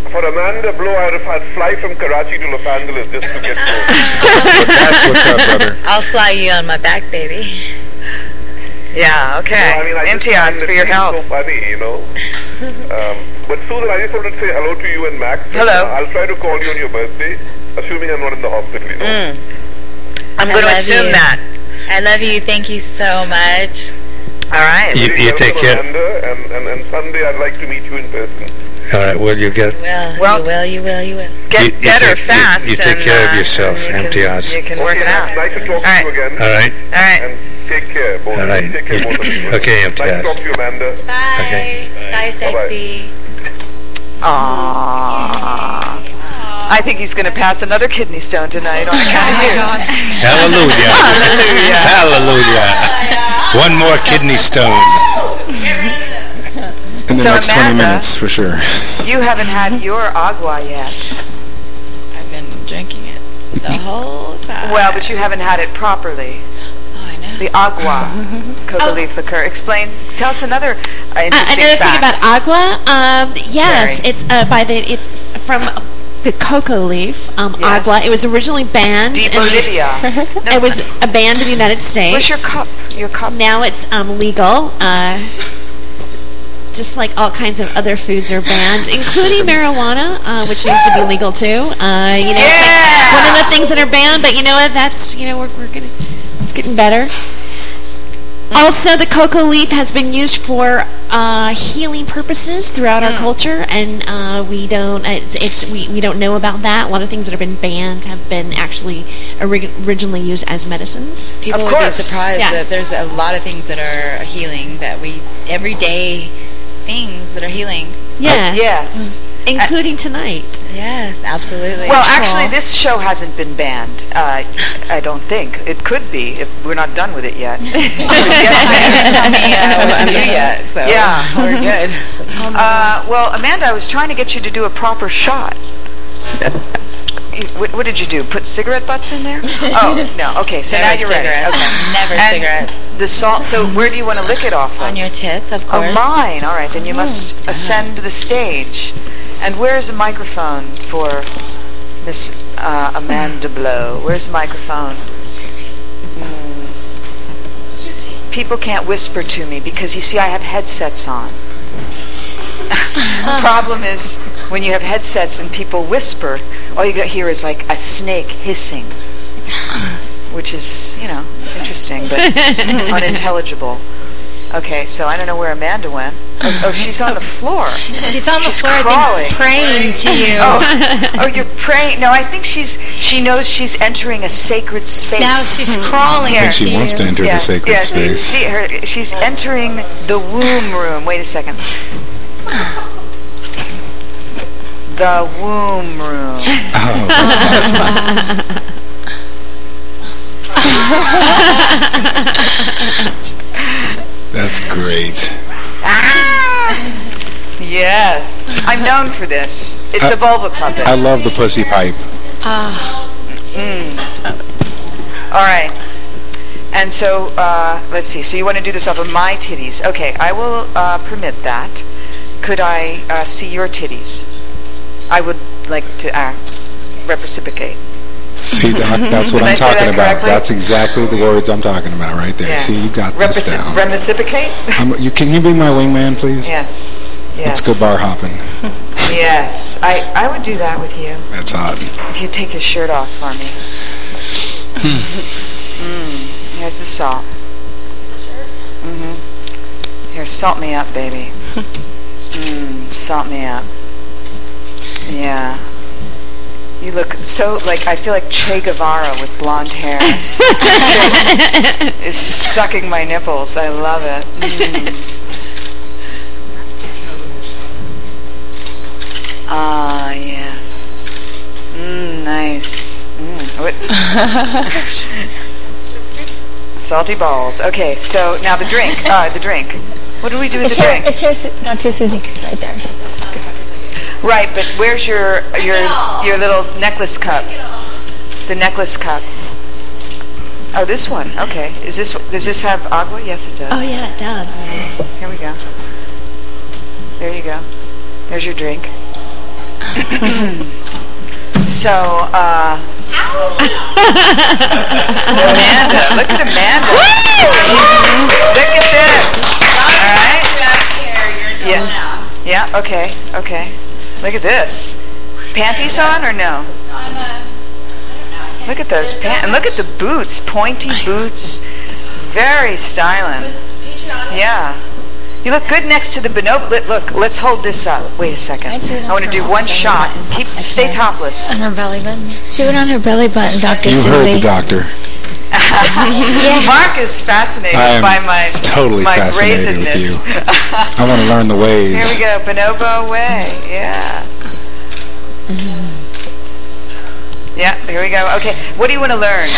For Amanda Blow, I'd fly from Karachi to Los Angeles just to get home. That's what's up, brother. I'll fly you on my back, baby. Yeah, okay. No, I MTS for your help. So funny, you know. But Susan, I just wanted to say hello to you and Max. Hello. I'll try to call you on your birthday, assuming I'm not in the hospital, you know. I'm going to assume that. I love you. Thank you so much. All right. You take care. And Sunday I'd like to meet you in person. All right, well, you get... You will. Get better fast. You take care of yourself, MTS. You can work it out. Nice to talk to you again. All right. And take care, both. All right. Take care, both of you. Okay, MTS. Nice to talk to you, Amanda. Bye. Okay. Bye, sexy. Aww. I think he's going to pass another kidney stone tonight on account of you. Hallelujah. Hallelujah. Hallelujah. One more kidney stone. In the next Amanda, 20 minutes, for sure. You haven't had your agua yet. I've been drinking it the whole time. Well, but you haven't had it properly. Oh, I know. The agua coca leaf liqueur. Tell us another interesting another fact. thing about agua. Yes, Jerry. it's from the cocoa leaf. Yes. Agua. It was originally banned. De Bolivia. It was banned in the United States. Where's your cup? Your cup. Now it's legal. Just like all kinds of other foods are banned, including marijuana, which needs to be legal too. It's like one of the things that are banned, but you know what? That's it's getting better. Also, the cocoa leaf has been used for healing purposes throughout our culture, and we don't know about that. A lot of things that have been banned have been actually originally used as medicines. People would be surprised that there's a lot of things that are healing that everyday things that are healing. Yeah. Yes. Including tonight. Yes, absolutely. Well, actually, this show hasn't been banned. I don't think. It could be if we're not done with it yet. You didn't tell me what to do yet, so we're good. Well, Amanda, I was trying to get you to do a proper shot. What did you do? Put cigarette butts in there? Oh, no. Okay, so Never now you're ready. cigarettes. Okay. Never cigarettes. The salt. So where do you want to lick it off of? On your tits, of course. Oh, mine. All right, then you must ascend the stage. And where's the microphone for Miss Amanda Blow? Where's the microphone? People can't whisper to me because, you see, I have headsets on. The problem is when you have headsets and people whisper, all you hear is like a snake hissing, which is, interesting, but unintelligible. Okay, so I don't know where Amanda went. Oh, she's on the floor. She's on the floor, crawling. praying to you. Oh, you're praying. No, I think she knows she's entering a sacred space. Now she's crawling. I think she wants to enter the sacred space. See her, she's entering the womb room. Wait a second. The womb room. Oh, that's awesome. That's great. Yes. I'm known for this. It's a vulva puppet. I love the pussy pipe. All right. And so, let's see. So you want to do this off of my titties. Okay, I will permit that. Could I see your titties? I would like to reciprocate. See, Doc, that's what I'm talking about. That's exactly the words I'm talking about right there. Yeah. See, you got this down. Reciprocate? Can you be my wingman, please? Yes. Let's go bar hopping. Yes. I would do that with you. That's hot. If you take your shirt off for me. Here's the salt. Here, salt me up, baby. Salt me up. Yeah. You look so I feel like Che Guevara with blonde hair. Is sucking my nipples. I love it. Ah, yes. Nice. What? Salty balls. Okay, so now the drink. The drink. What do we do with the drink? It's here, Dr. Susie. It's right there. Right, but where's your little necklace cup? The necklace cup. Oh, this one. Okay. Does this have agua? Yes, it does. Oh yeah, it does. Here we go. There you go. There's your drink. So, Amanda, look at Amanda. Look at this. All right. Yeah. Okay. Look at this. Panties on or no? Look at those pants. And look at the boots. Pointy boots. Very styling. Yeah. You look good next to the bonobo. Look, let's hold this up. Wait a second. I want to do one shot. Stay topless. On her belly button. Do it on her belly button, Dr. Susie. You heard the doctor. Mark is fascinated by my totally fascinated with you. I want to learn the ways. Here we go. Bonobo way. Yeah. Yeah, here we go. Okay, what do you want to learn?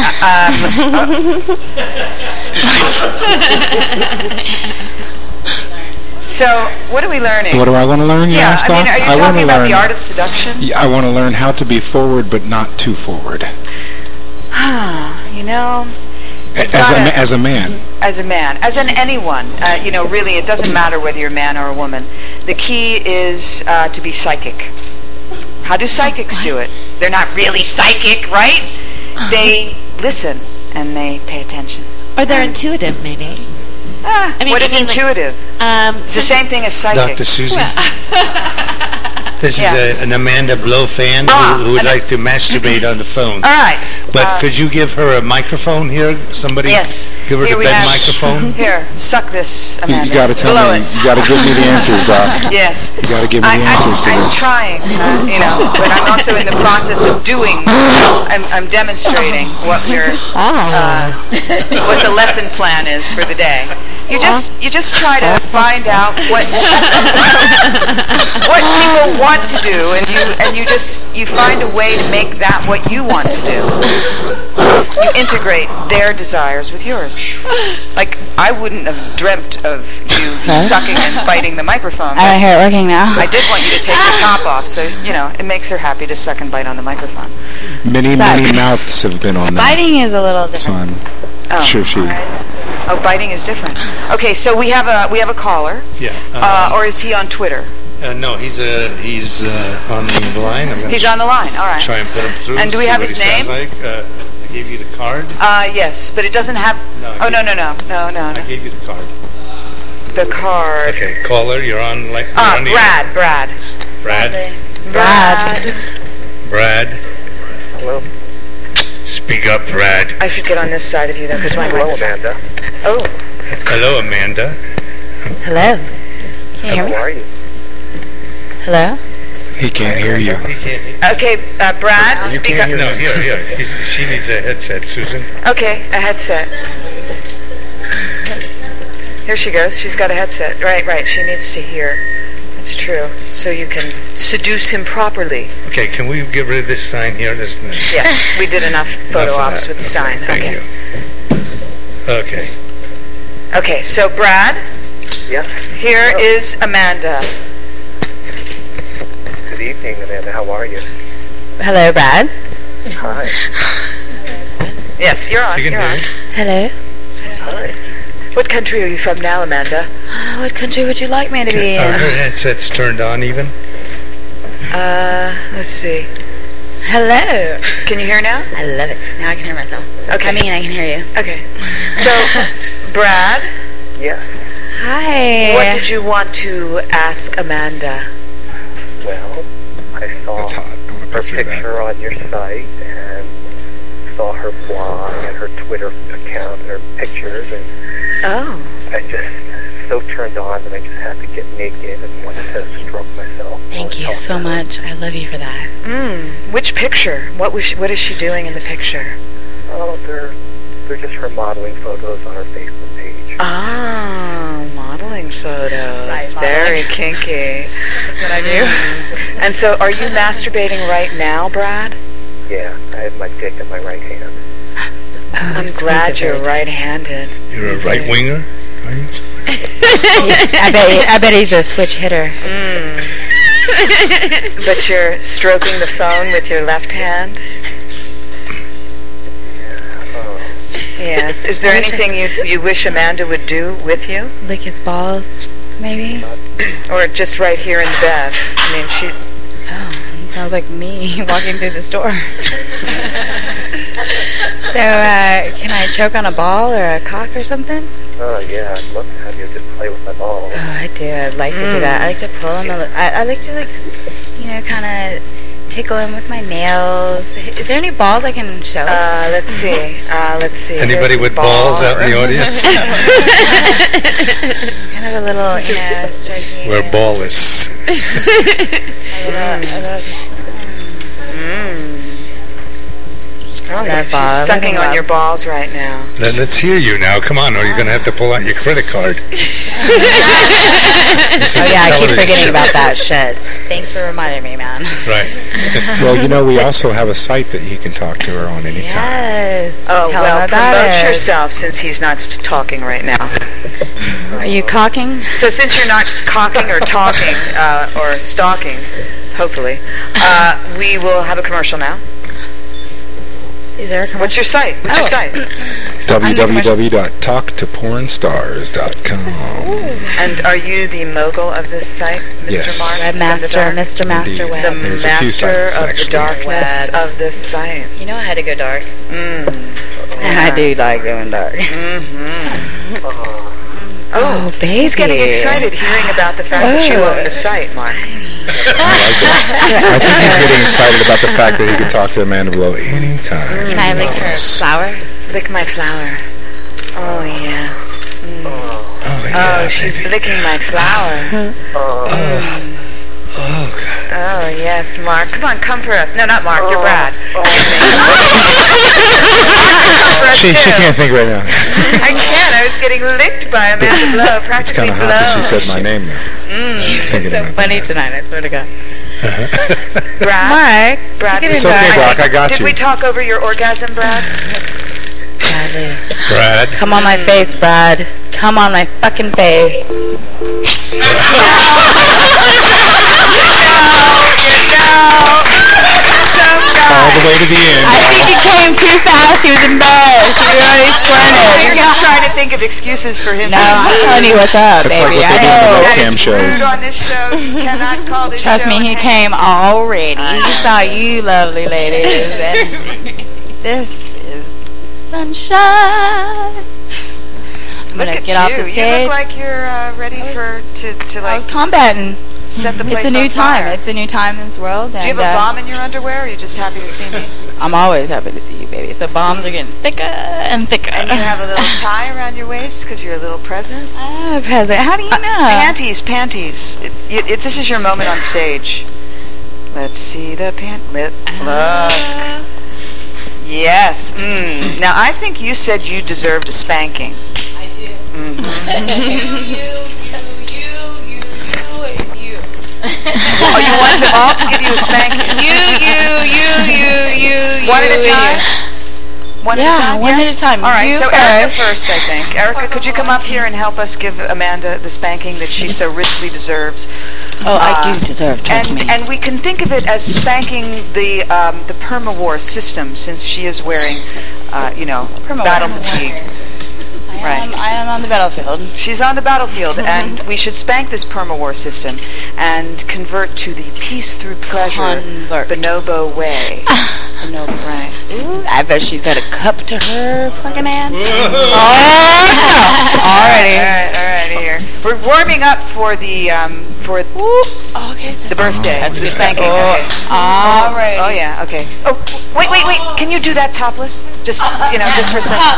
So, what are we learning? What do I want to learn? Yeah, I mean, are you talking about the art of seduction? Yeah, I want to learn how to be forward, but not too forward. You know, as a man, as in anyone, really, it doesn't matter whether you're a man or a woman. The key is to be psychic. How do psychics do it? They're not really psychic, right? They listen and they pay attention. Or they're intuitive, maybe. What is intuitive? It's the same thing as psychic. Dr. Susan. This is an Amanda Blow fan who would like to masturbate on the phone. All right. But could you give her a microphone here? Somebody give her the bed microphone? Here, suck this, Amanda. You got to tell me. You got to give me the answers, Doc. Yes. You got to give me the answers to this. I'm trying, but I'm also in the process of doing. I'm demonstrating what what the lesson plan is for the day. You just try to find out what people want to do, and you find a way to make that what you want to do. You integrate their desires with yours. Like, I wouldn't have dreamt of you sucking and biting the microphone. I hear it working now. I did want you to take the top off, so it makes her happy to suck and bite on the microphone. Many mouths have been on that. Biting is a little different. So I'm sure she. Oh, biting is different. Okay, so we have a caller. Yeah. Or is he on Twitter? No, he's on the line. He's on the line. All right. Try and put him through. And do we have his name? I gave you the card. Yes, but it doesn't have. No. I gave you the card. The card. Okay, caller, you're on. Brad. Hello. Speak up, Brad. I should get on this side of you, though, because my Hello, Amanda. Oh. Hello, Amanda. Hello. Can you hear me? How are you? Hello? He can't hear you. Okay, Brad, speak up. No, here. She needs a headset, Susan. Okay, a headset. Here she goes. She's got a headset. Right. She needs to hear. That's true. So you can seduce him properly. Okay, can we get rid of this sign here? Yes, we did enough photo ops with the sign. Thank you. Okay. Okay, so Brad. Yes. Here is Amanda. Good evening, Amanda. How are you? Hello, Brad. Hi. Yes, you're on. Hello. Hi. What country are you from now, Amanda? What country would you like me to be in? Are her headsets turned on even? Let's see. Hello. Can you hear now? I love it. Now I can hear myself. Okay. I can hear you. Okay. So, Brad? Yes. Hi. What did you want to ask Amanda? Well, I saw her picture on your site and saw her blog and her Twitter account and her pictures, and I just so turned on that I just had to get naked and wanted to stroke myself. Thank you so much. I love you for that. Which picture? What is she doing in the picture? Oh, they're just her modeling photos on her Facebook page. Modeling photos. Right, very kinky. That's what I do. And so, are you masturbating right now, Brad? Yeah, I have my dick in my right hand. I'm glad you're right-handed. You're a right-winger, are you? I bet he's a switch hitter. But you're stroking the phone with your left hand? Yes. Is there anything you wish Amanda would do with you? Lick his balls, maybe? Or just right here in the bed? I mean, Sounds like me walking through the store. So, can I choke on a ball or a cock or something? Oh, yeah. I'd love to have you just play with my ball. Oh, I do. I'd like to do that. I like to pull them. I like to, kind of tickle them with my nails. Is there any balls I can show? Let's see. Anybody with balls out in the audience? Kind of a little, striking. We're ballless. She's sucking on your balls right now. Let's hear you now. Come on, or you're going to have to pull out your credit card. I keep forgetting about that shit. Thanks for reminding me, man. Right. Well, we also have a site that you can talk to her on anytime. Yes. Oh, Tell well, her about promote it. yourself since he's not talking right now. Are you cocking? So since you're not cocking or talking or stalking, hopefully, we will have a commercial now. Is there a commercial? What's your site? www.talktopornstars.com. And are you the mogul of this site, Mr. Yes. Mark? Mr. Master Web. The There's a few master sites, of actually. the darkness of this site. You know I had to go dark. I do like going dark. Oh, baby. He's getting excited hearing about the fact that you own the site, Mark. I think he's getting excited about the fact that he can talk to Amanda Blow anytime. Can I lick her flower? Lick my flower. Oh, yes. Yeah, she's licking my flower. Oh, yes, Mark. Come on, come for us. No, not Mark. You're Brad. She can't think right now. I can't. I was getting licked by Amanda Blow. It's Practically kind of hot that she said my name now. It's so funny tonight, I swear to God. Brad. Mark, it's okay, Brock. I got you. Did we talk over your orgasm, Brad? Brad. Come on my face, Brad. Come on my fucking face. All the way to the end. I think he came too fast. He was embarrassed. He really squirted. You're just trying to think of excuses for him. No, I'm telling you what's up, That's baby. like what they do in the webcam shows. On this show, you cannot call this Trust show me, he came already. He saw you lovely ladies. And this is sunshine. I'm going to get off the stage. You look like you're ready I was combating. Set the place It's a new on time. fire. It's a new time in this world. Do you have a bomb in your underwear, or are you just happy to see me? I'm always happy to see you, baby. So bombs are getting thicker and thicker. And you have a little tie around your waist because you're a little present? I'm a present. How do you know? Panties. This is your moment on stage. Let's see the look. Yes. Now, I think you said you deserved a spanking. I do. You. Oh, you want them all to give you a spanking? You. One at a time? One at a time? All right, so Erica first, I think. Erica, could you come up here and help us give Amanda the spanking that she so richly deserves? Oh, I do deserve, trust me. And we can think of it as spanking the Permawar system, since she is wearing, battle fatigue. I am on the battlefield. She's on the battlefield, and we should spank this Permawar system and convert to the peace through pleasure bonobo way. Bonobo, right. Ooh, I bet she's got a cup to her fucking hand. Alrighty. All right, here. We're warming up for the the birthday. That's the spanking. Alright. Oh yeah. Okay. Oh, wait. Can you do that topless? Just just for a second.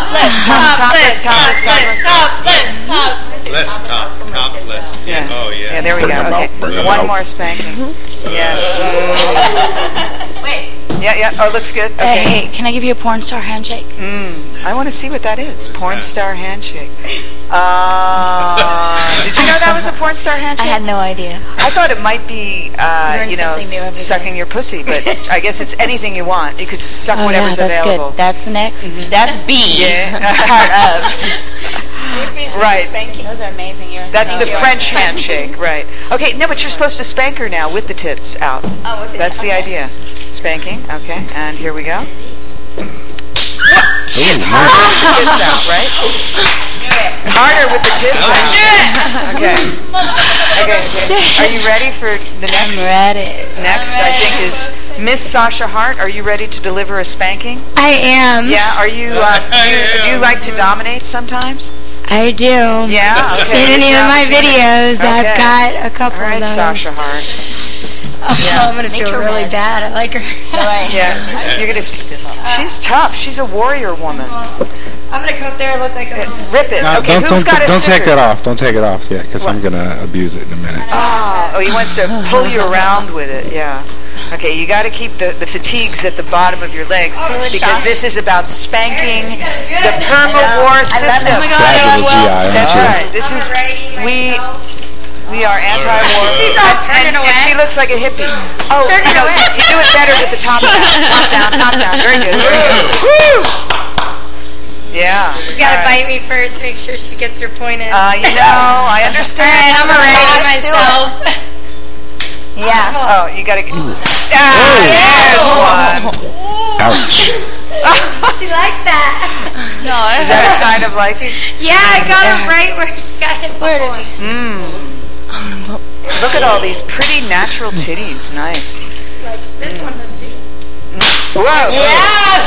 Topless. Yeah. Oh yeah. Yeah. There we go. Okay. One more spanking. Yes. Wait. Yeah. Oh, looks good. Okay. Hey, can I give you a porn star handshake? I want to see what that is. Porn star handshake. Did you know that was a porn star handshake? I had no idea. I thought it might be, sucking your pussy, but I guess it's anything you want. You could suck whatever's available. Good. That's the next. That's B. Yeah. Part of. Right. Those are amazing. That's the French handshake, right? Okay, no, but you're supposed to spank her now with the tits out. Oh, with the That's the idea. Spanking. Okay, and here we go. Tits out, right? Harder with the tits. Okay. Are you ready for the next? I'm ready. Next, I think, is Miss Sasha Hart. Are you ready to deliver a spanking? I am. Yeah. Are you? Do you like to dominate sometimes? I do. Yeah. Okay. Seen any of my videos? Okay. I've got a couple of those. All right, Sasha Hart. Yeah. I'm gonna feel really bad. I like her. Yeah. You're gonna. She's tough. She's a warrior woman. I'm gonna go up there and look like a rip it. No, okay, don't take that off. Don't take it off yet, because I'm gonna abuse it in a minute. Oh, he wants to pull you around with it. Yeah. Okay, you got to keep the fatigues at the bottom of your legs because this is about spanking the Perma-War system. Oh my God! That's right. This is we are anti-war. She's all turning away. And she looks like a hippie. Oh, you do it better with the top down. Top down. Very good. Woo! Yeah. She's got to bite me first, make sure she gets her point in. I understand. All right, I'm ready myself. Yeah. Oh, you got to get... there's one. Ouch. She liked that. No. Is that a sign of liking? Yeah, I got it right where she got hit. Where did you? Look at all these pretty natural titties. Nice. Like this one would be. Whoa. Yes.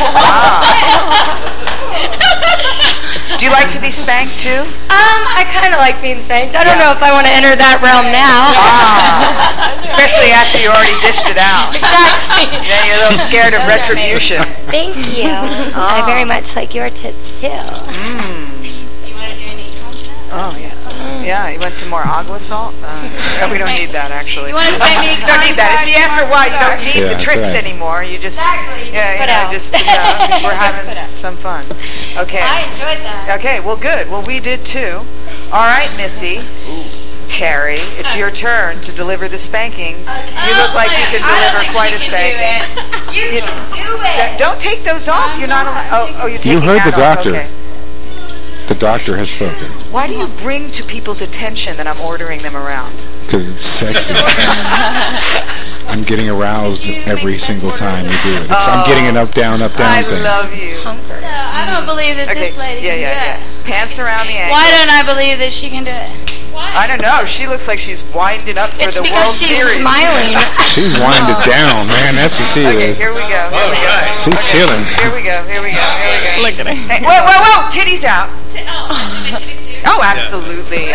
Do you like to be spanked too? I kind of like being spanked. I don't know if I want to enter that realm now. Especially after you already dished it out. Exactly. Then you're a little scared of retribution. Thank you. I very much like your tits too. You want to do any contests? Oh yeah. Yeah, you want some more agua salt? No, we don't need that actually. You want to spend me? Don't need that. See, after a while, you don't need the tricks anymore. You just we're having some fun. Okay. I enjoyed that. Okay, well, good. Well, we did too. All right, Missy. Terry, it's your turn to deliver the spanking. You look like you can deliver quite a spanking. You can do it. Don't take those off. You're not allowed. Oh, you're taking You heard the that off. doctor. Okay. The doctor has spoken. Why do you bring to people's attention that I'm ordering them around? Because it's sexy. I'm getting aroused every single time you do it. I'm getting an up, down thing. I love you. So I don't believe that this lady can do it. Pants around the ankle. Why don't I believe that she can do it? Why? I don't know. She looks like she's winding up for the World Series. It's because she's smiling. She's winded down, man. That's what she is. Here we go. She's chilling. Here we go. Look at her. Hey, whoa. Titties out. My titties too? Oh, absolutely.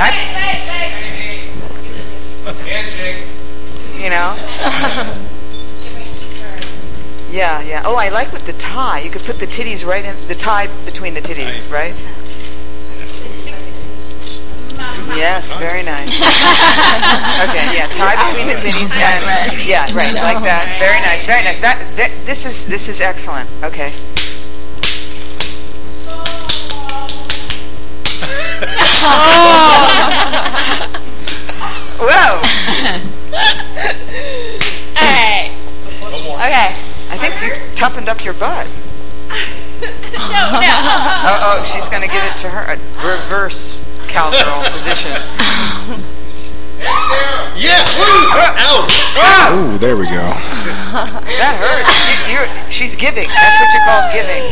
Handshake. You know? Yeah. Oh, I like with the tie. You could put the titties right in, the tie between the titties, right? Yes, very nice. Okay, yeah, tie between the titties and right, like that. Very nice. This is excellent. Okay. Whoa. All right. Okay. I think you toughened up your butt. No. Oh, she's going to give it to her. A reverse cowgirl position. Yeah! Ouch! Oh, there we go. That hurts. She's giving. That's what you call giving.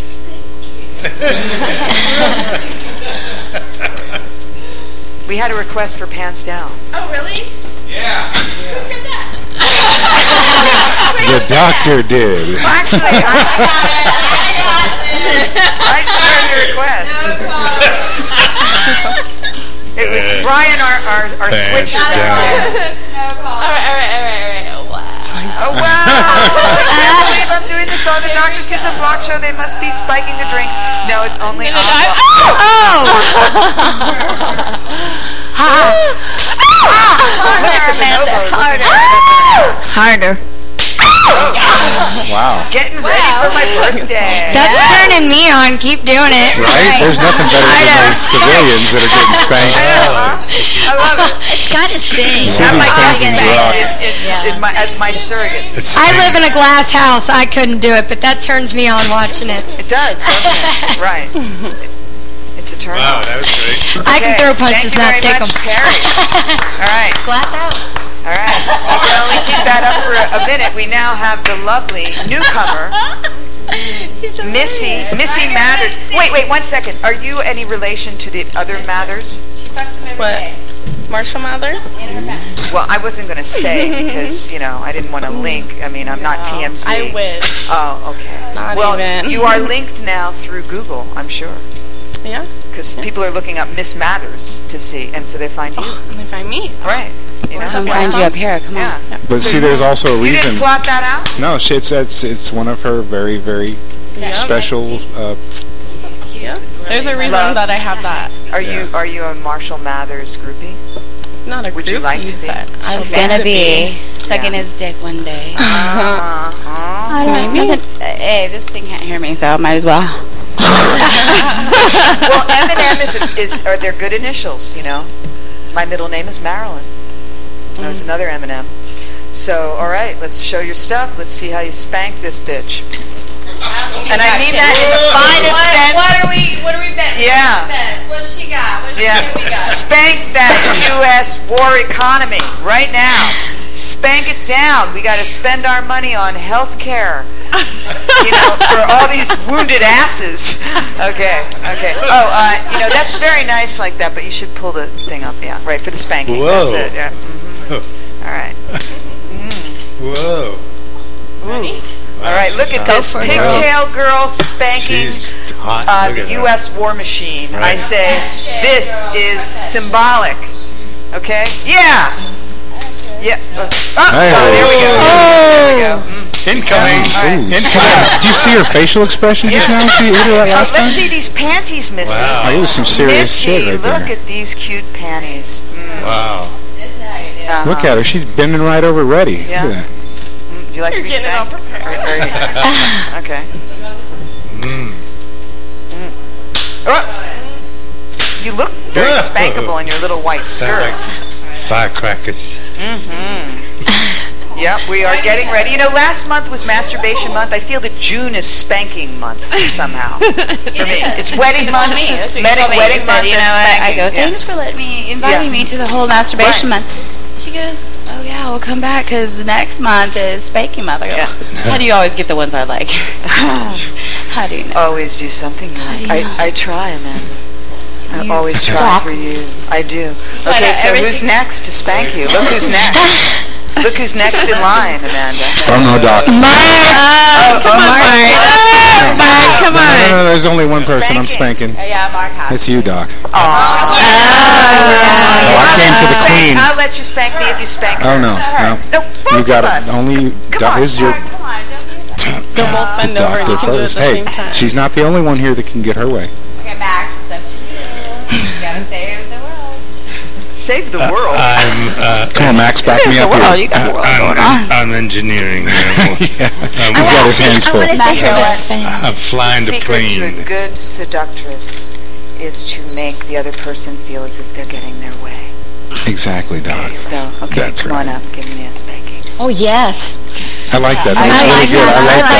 We had a request for pants down. Oh, really? Yeah. Who said that? The doctor did. Well, actually, I heard your request. It was Brian, our switcher. No problem. All right. Oh, wow. I can't believe I'm doing this on the Dr. Susan Block Show. They must be spiking the drinks. No, it's only on. Harder. Wow. Getting ready for my birthday. That's turning me on. Keep doing it. Right? There's nothing better than those civilians that are getting spanked. I love it. It's got to sting. City spankings rock. As my surrogate. I live in a glass house. I couldn't do it, but that turns me on watching it. It does, doesn't it? Right. It's a turn on. Wow, that was great. I can throw punches, not take them. Terry. All right. Glass house. All right. You can only keep that up for a minute. We now have the lovely newcomer, Missy Mathers. Wait, 1 second. Are you any relation to the other Mathers? She fucks him every day. Marshall Mathers? Well, I wasn't going to say because, I didn't want to link. I mean, I'm not TMZ. I wish. Oh, okay. Not even. You are linked now through Google, I'm sure. Yeah? Because people are looking up Miss Mathers to see, and so they find you. And they find me. Right. Come find you up here. Come on. But see, there's also a reason. You didn't plot that out? No, it's one of her very, very special. There's a reason that I have that. Are you a Marshall Mathers groupie? Not a groupie. Would you like to be? She's gonna be sucking his dick one day. Maybe. Hey, this thing can't hear me, so I might as well. Well, Eminem are they're good initials, My middle name is Marilyn. That was another Eminem. So, all right, let's show your stuff. Let's see how you spank this bitch. And I mean that in the finest sense. What are we betting? Yeah. What does she got? What does she do we got? Spank that U.S. war economy right now. Spank it down. We got to spend our money on health care. For all these wounded asses. Okay. Oh, that's very nice like that, but you should pull the thing up. Yeah, right, for the spanking. Whoa. That's it. Yeah. Mm-hmm. All right. Whoa. Ready? All right, look at this pigtail girl spanking the U.S. war machine. Right. I say this is symbolic. Okay? Yeah. Yeah. There we go. Incoming. Did you see her facial expression just now? She ate her last time? Let's see these panties, Missy. Wow. It was some serious shit right there. Look at these cute panties. Wow. This is how you do it. Look at her. She's bending right over ready. Yeah. Look at that. Do you like to be spanked? Okay. You look very spankable in your little white skirt. Sounds like firecrackers. Yep, we are getting ready. Last month was masturbation month. I feel that June is spanking month somehow. For me, it's wedding month. That's what you told me. Wedding month. I go, thanks for inviting me to the whole masturbation month. She goes, oh yeah, we'll come back because next month is spanking month. I go, how do you always get the ones I like? How do you know? Always do something you like. I try, Amanda. I always try for you. I do. Okay, so who's next to spank you? Look who's next. Look who's next in line, Amanda. Oh, no, Doc. Mark! Come on. No, there's only one person I'm spanking. Yeah, Mark has. It's you, Doc. I came to the queen. I'll let you spank me if you spank me. Oh, no. You got it. Only Doc is your... They'll both bend over and you can do it at the same time. She's not the only one here that can get her way. Okay, Max, it's up to you. You gotta save the world. Save the world? Come on, Max, back me up here. You got the world going on. I'm engineering. He's got his hands full. I'm flying the plane. The secret to a good seductress is to make the other person feel as if they're getting their way. Exactly, Doc. That's come on up, give me a spanking. Oh, yes. I like that. I like that.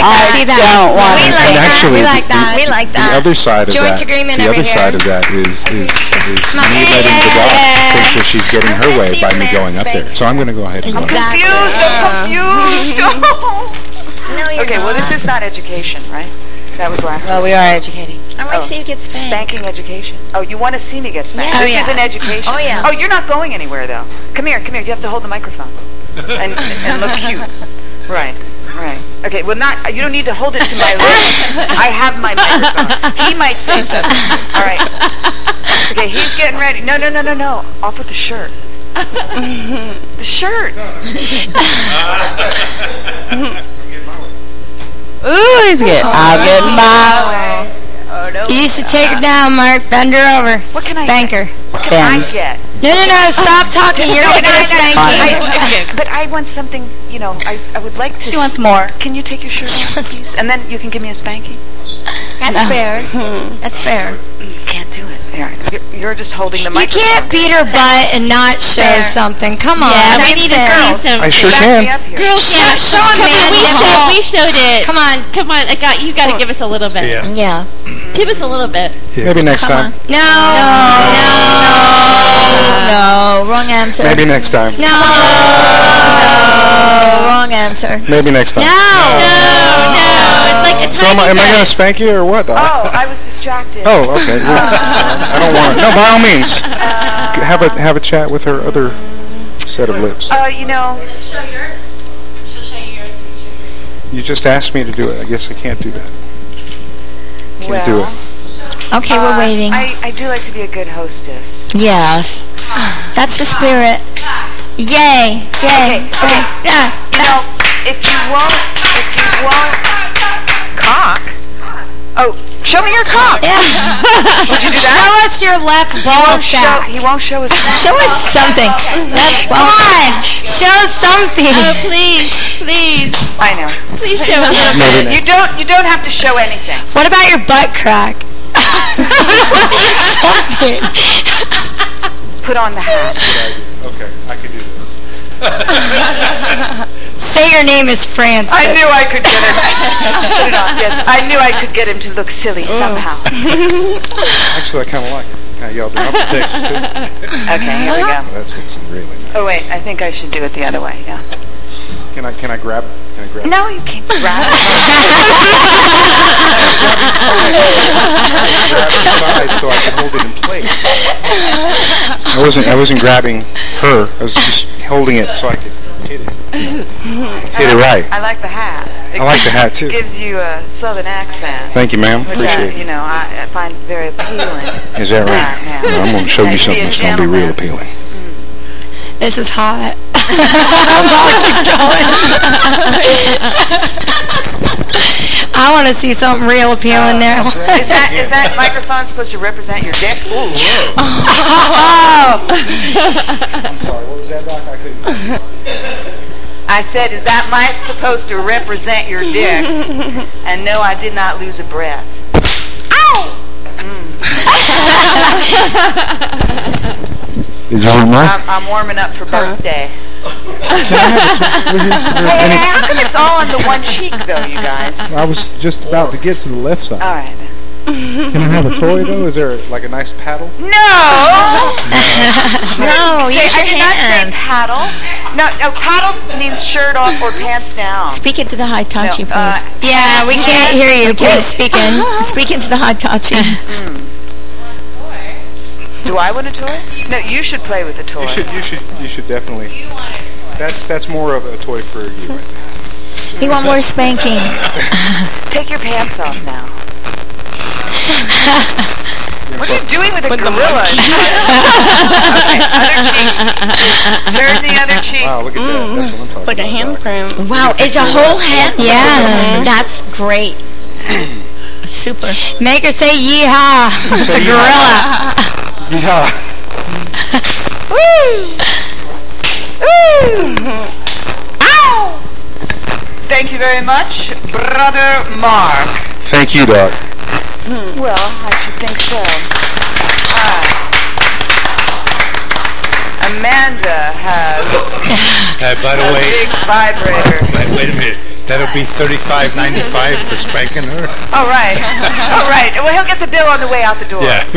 We like that. We like that. The other side of Joint that. agreement The over other here. side of that is me letting the dog think that she's getting her way by me going up there. So I'm going to go ahead and go. I'm confused. No, you're okay, not. well, this is not education, right? That was last Well, week. we are educating. I want to see you get spanked. Spanking education. Oh, you want to see me get spanked? Yeah. This is an education. Oh, yeah. Oh, you're not going anywhere, though. Come here. You have to hold the microphone and look cute. Right. Okay, well, you don't need to hold it to my lips. I have my microphone. He might say something. All right. Okay, he's getting ready. No. Off with the shirt. The shirt. Ooh, he's good. I'll get my way. Oh, no. You used to take her down, Mark. Bend her over. What can I Spank her. What can I get? No. Stop talking. You're going to get a spanking. But I want something, I would like to... She wants more. Can you take your shirt off, please? And then you can give me a spanking? That's fair. That's fair. You can't do it. Here, you're just holding the You microphone. can't beat her butt and not show something. Come on. Yeah, we need to see some. I sure can. Girls, Show a man we showed it. Come on. You got to give us a little bit. Yeah. Give us a little bit. Maybe next time. No. Wrong answer. Maybe next time. No. Wrong answer. Maybe next time. No. Like So am I going to spank you or what, Doc? Oh, I was distracted. Oh, okay. I don't want to. No, by all means. Have a chat with her other set of lips. You know. She'll show you yours. You just asked me to do it. I guess I can't do that. Can't do it. Okay, we're waiting. I do like to be a good hostess. Yes. That's the spirit. Yay. Yay. Okay. Yeah. You know, if you won't cock. Oh, show me your cock. Yeah. Would you do that? Show us your left ball sack. He won't show us. Show us something. Come on. Show something. Oh, please. I know. Please show us something. You don't have to show anything. What about your butt crack? Something. Put on the hat. Okay, I can do this. Say your name is Francis. I knew I could get him. Put it on. Yes, I knew I could get him to look silly somehow. Actually, I kind of like it. Can I yell down the text too? Okay, here we go. That's really nice. Oh wait, I think I should do it the other way. Yeah. Can I grab? No, you can't grab it. Grab it aside so I can hold it in place. I wasn't grabbing her. I was just holding it so I could hit it. Hit it right. I like the hat. I like the hat too. It gives you a southern accent. Thank you, ma'am. Which Appreciate it. I find very appealing. Is that right? Yeah. No, I'm going to show you something that's going to be real appealing. This is hot. I want to see something real appealing now. Is that microphone supposed to represent your dick? Oh. I'm sorry, what was that, Doc? I couldn't. I said, is that mic supposed to represent your dick? And no, I did not lose a breath. Ow! Is that right? I'm warming up for birthday. Hey, how come it's all on the one cheek, though, you guys? I was just about to get to the left side. All right. Can I have a toy, though? Is there, like, a nice paddle? No! No, use your I did not say hand. paddle. No, paddle means shirt off or pants down. Speak into the Hitachi, please. Yeah, we can't hear you. Please speak in. Speak into the Hitachi. Do I want a toy? No, you should play with a toy. You should definitely. That's more of a toy for you right now. You want more spanking? Take your pants off now. What are you doing with a gorilla? Okay, other cheek. Turn the other cheek. Wow, look at that. That's what I'm talking Like a handprint. Wow, it's a whole hand. Yeah. That's great. Super. Make her say yeehaw. The gorilla. Yeah. Woo! Woo! Ow! Thank you very much, Brother Mark. Thank you, Doc. Well, I should think so. Amanda has By the a way, big vibrator. wait a minute. That'll be $35.95 for spanking her. All right. All right. Well, he'll get the bill on the way out the door. Yeah.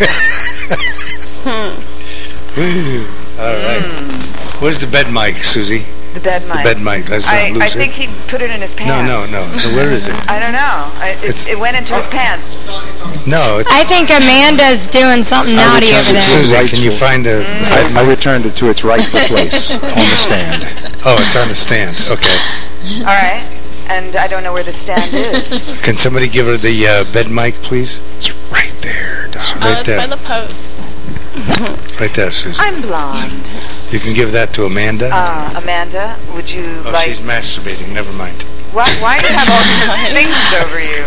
All right. Where's the bed mic, Susie? The bed mic. The bed mic. Let's not lose I it. think he put it in his pants. No. Where is it? I don't know. It went into his pants. No, it's. I think Amanda's doing something naughty over there. Susie, can you find a? I returned it to its rightful place on the stand. Oh, it's on the stand. Okay. All right. And I don't know where the stand is. Can somebody give her the bed mic, please? It's right there. Right It's there. by the post. Right there, Susie. I'm blonde. You can give that to Amanda. Amanda, would you Oh, like... she's masturbating. Never mind. Why do you have all these things over you?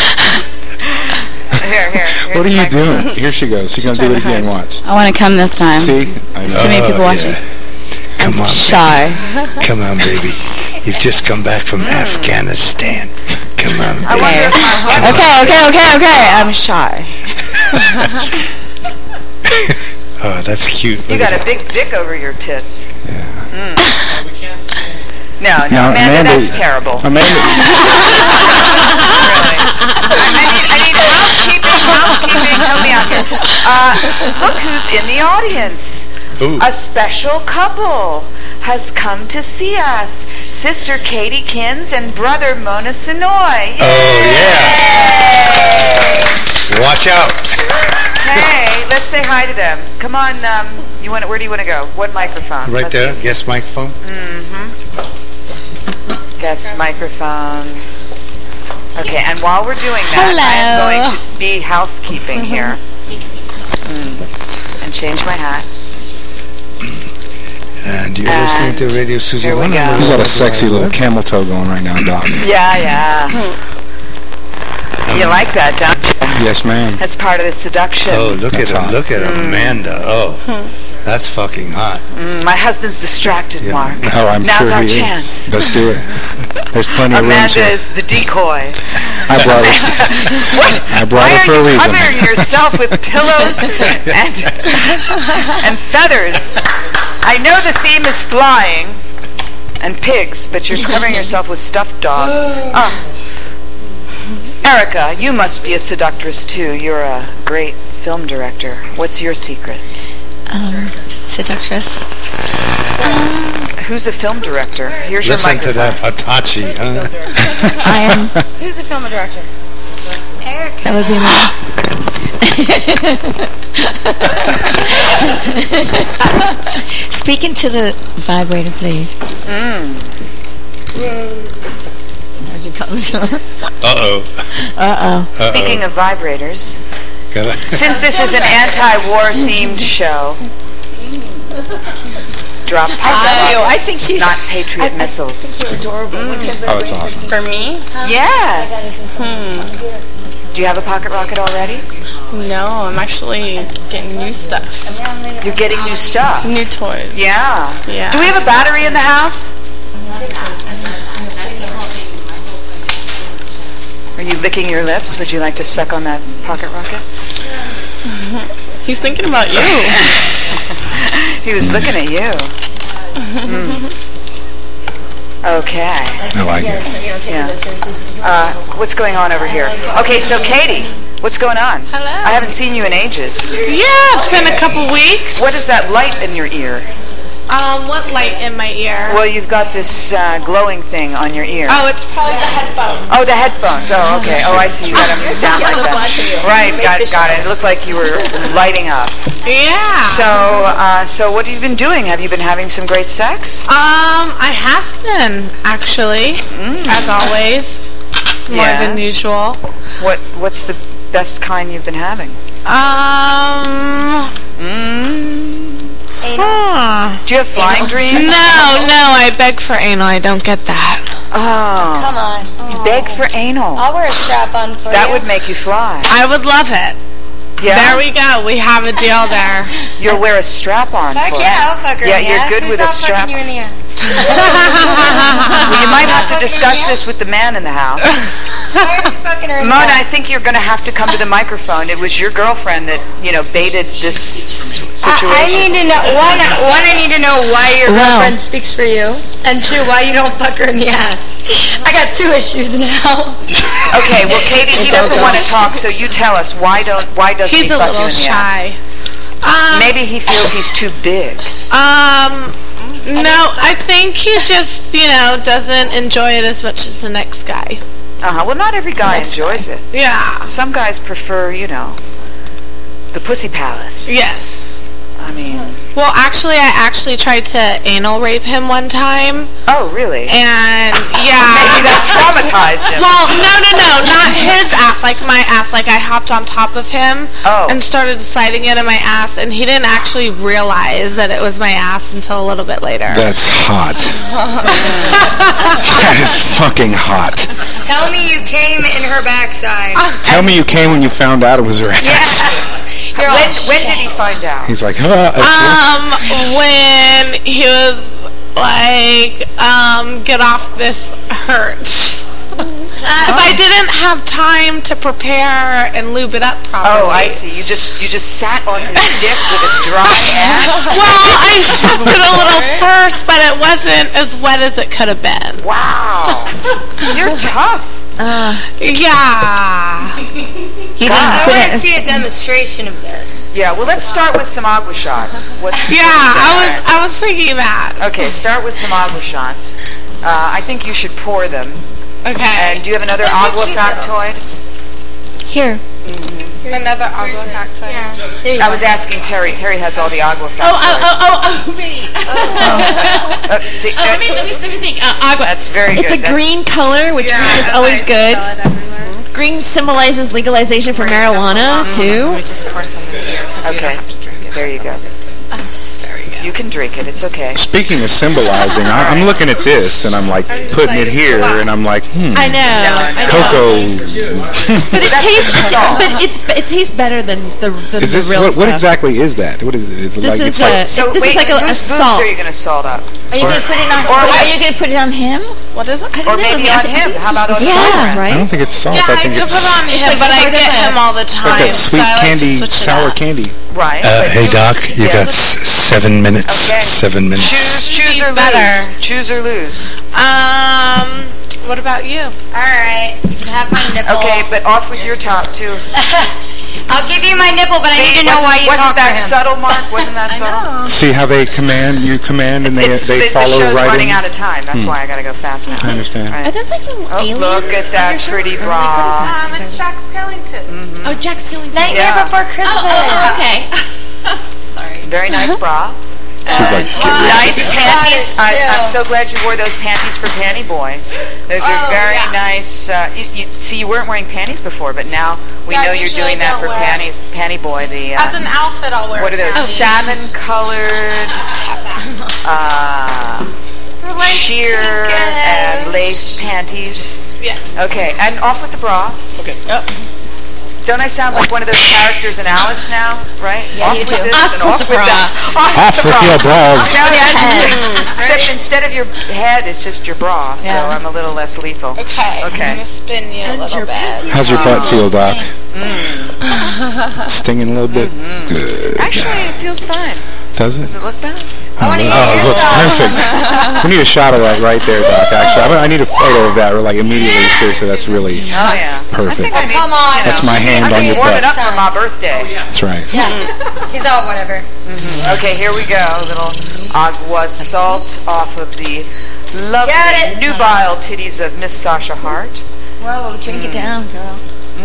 Here. What are you doing? Here she goes. She's going to do it again. Watch. I want to come this time. See? I know. Too many people watching. Come on, Shy. baby. Come on, baby. You've just come back from Afghanistan. Come on, baby. Okay. I'm shy. Oh, that's cute. You got a big dick over your tits. Yeah. We can't see. No, Amanda, that's terrible. Amanda. Really. I need housekeeping. Help me out here. Look who's in the audience. Ooh. A special couple. has come to see us. Sister Katie Kins and brother Mona Sonoy. Yay! Oh, yeah. Watch out. Hey, let's say hi to them. Come on, where do you want to go? What microphone? Right there, guest microphone. Mm-hmm. Guest microphone. Okay, and while we're doing that, I am going to be housekeeping here. And change my hat. And you're listening to Radio Susie One. You got a sexy little camel toe going right now, Doc. Yeah. You like that, don't you? Yes, ma'am. That's part of the seduction. Oh, look at Amanda. Oh, that's fucking hot. My husband's distracted, Mark. Oh, I'm Now's sure our he chance. is. Let's do it. There's plenty of room. Amanda is the decoy. I brought her for a reason. Why are you covering yourself with pillows and feathers? I know the theme is flying and pigs, but you're covering yourself with stuffed dogs. Erica, you must be a seductress too. You're a great film director. What's your secret? Seductress. Who's a film director? Here's Listen your to that Hitachi. I am. Who's a film director? Erica. That would be me. Speak into the vibrator, please. Uh-oh. Speaking of vibrators, since this is an anti-war themed show, drop I think she's not Patriot missiles. Adorable. Oh, it's awesome. For me? Yes. Do you have a pocket rocket already? No, I'm actually getting new stuff. You're getting new stuff. New toys. Yeah. Do we have a battery in the house? Are you licking your lips? Would you like to suck on that pocket rocket? He's thinking about you. He was looking at you. Okay. I like it. Yeah. What's going on over here? Okay, so Katie, what's going on? Hello. I haven't seen you in ages. Yeah, it's been a couple weeks. What is that light in your ear? What light in my ear? Well, you've got this glowing thing on your ear. Oh, it's probably the headphones. Oh, the headphones. Oh, okay. Oh, I see. You got them down like that. Right, got it. It looked like you were lighting up. Yeah. So what have you been doing? Have you been having some great sex? I have been, actually, as always, more than usual. What's the best kind you've been having? Do you have flying dreams? No, I beg for anal. I don't get that. Oh. Come on. You beg for anal. I'll wear a strap-on for you. That would make you fly. I would love it. Yeah. There we go. We have a deal there. You'll wear a strap-on Fuck for yeah, I'll fuck her in the ass. you're good with a strap. Who's not fucking you in the ass? Well, you might have to discuss this with the man in the house. Why are you fucking her in the Mona, I ass? think you're going to have to come to the microphone. It was your girlfriend that, baited this situation. I need to know, one, I need to know why your girlfriend speaks for you, and two, why you don't fuck her in the ass. I got two issues now. Okay, well, Katie, he doesn't want to talk, so you tell us, why doesn't he fuck you in the ass? He's a little shy. Maybe he feels he's too big. No, I think he just, doesn't enjoy it as much as the next guy. Well, not every guy enjoys it. Yeah. Some guys prefer, the pussy palace. Yes. I mean... Well, actually, I tried to anal rape him one time. Oh, really? And, yeah. Maybe that traumatized him. Well, no, not his ass, like my ass. Like, I hopped on top of him and started sliding it in my ass, and he didn't actually realize that it was my ass until a little bit later. That's hot. That is fucking hot. Tell me you came in her backside. Tell me you came when you found out it was her ass. Yeah. When did he find out? He's like, when he was like, get off, this hurts. I didn't have time to prepare and lube it up properly. Oh, I see. You just sat on his dick with a dry ass? Well, I shoved it a little first, but it wasn't as wet as it could have been. Wow. You're tough. Yeah. I want to see a demonstration of this. Yeah, well, let's start with some agua shots. I was thinking that. Okay, start with some agua shots. I think you should pour them. Okay. And do you have another agua factoid? Here. Another agua factoid? Yeah. I was asking Terry. Terry has all the agua factoids. Me. Let me think. Agua. That's very good. It's a green color, which green is always good. Green symbolizes legalization for marijuana, too. Let me just pour some in here. Okay. There you go. You can drink it. It's okay. Speaking of symbolizing, I'm looking at this and I'm like putting it here, and I'm like, I know. Cocoa. But it tastes better than the real stuff. What exactly is that? What is it? Is it this like, is like a salt. Are you going to salt up? Are you going to put it on? Are you going to put it on him? What is it? Or maybe on him. How about on salt? Right? I don't think it's salt. Yeah, I think could put it on him, but I get him all the time. Like that sweet candy, sour candy. Right. Hey, Doc, you got 7 minutes. Okay. 7 minutes. Choose or lose. Choose or lose. What about you? All right. You can have my nipple. Okay, but off with your top, too. I'll give you my nipple, but I need to know why you talk to him. Wasn't that subtle, Mark? Wasn't that subtle? See how they command, and they follow right in? The show's running in? out of time. That's why I got to go fast now. I understand. Are those like little aliens? Look at that pretty bra. It's Jack Skellington. Oh, Jack Skellington. Nightmare Before Christmas. Oh, okay. Sorry. Very nice bra. She's like, nice panties. I'm so glad you wore those panties for Panty Boy. Those are very nice. You weren't wearing panties before, but now we know you're doing that for Panty Boy. As an outfit, I'll wear. What are those? Salmon-colored, sheer and lace panties. Yes. Okay, and off with the bra. Okay. Yep. Don't I sound like one of those characters in Alice now, right? Yeah, off you do. Off with that. off with your bras. Except instead of your head, it's just your bra, so I'm a little less lethal. Okay. I'm going to spin you a little bit. How's your butt feel, Doc? Stinging a little bit? Good. Actually, it feels fine. Does it? Does it look bad? It looks perfect. We need a shot of that right there, Doc, actually. I need a photo of that like immediately. Seriously, that's really perfect. Come on. That's my hand on your butt. Warm it up for my birthday. That's right. Yeah. He's all whatever. Okay, here we go. A little agua salt off of the lovely nubile titties of Miss Sasha Hart. Whoa, drink it down, girl.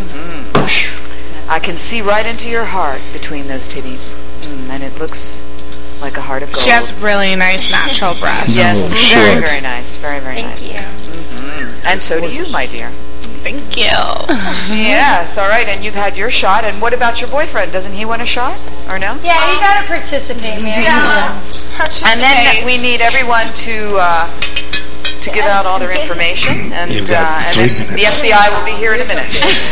I can see right into your heart between those titties. And it looks like a heart of gold. She has really nice natural breasts. Yes, very, very nice. Very, very nice. Thank you. And so do you, my dear. Thank you. Yes, all right. And you've had your shot. And what about your boyfriend? Doesn't he want a shot? Or no? Yeah, you got to participate, man. Yeah. And then we need everyone to give out all their information, and then the FBI will be here in a minute.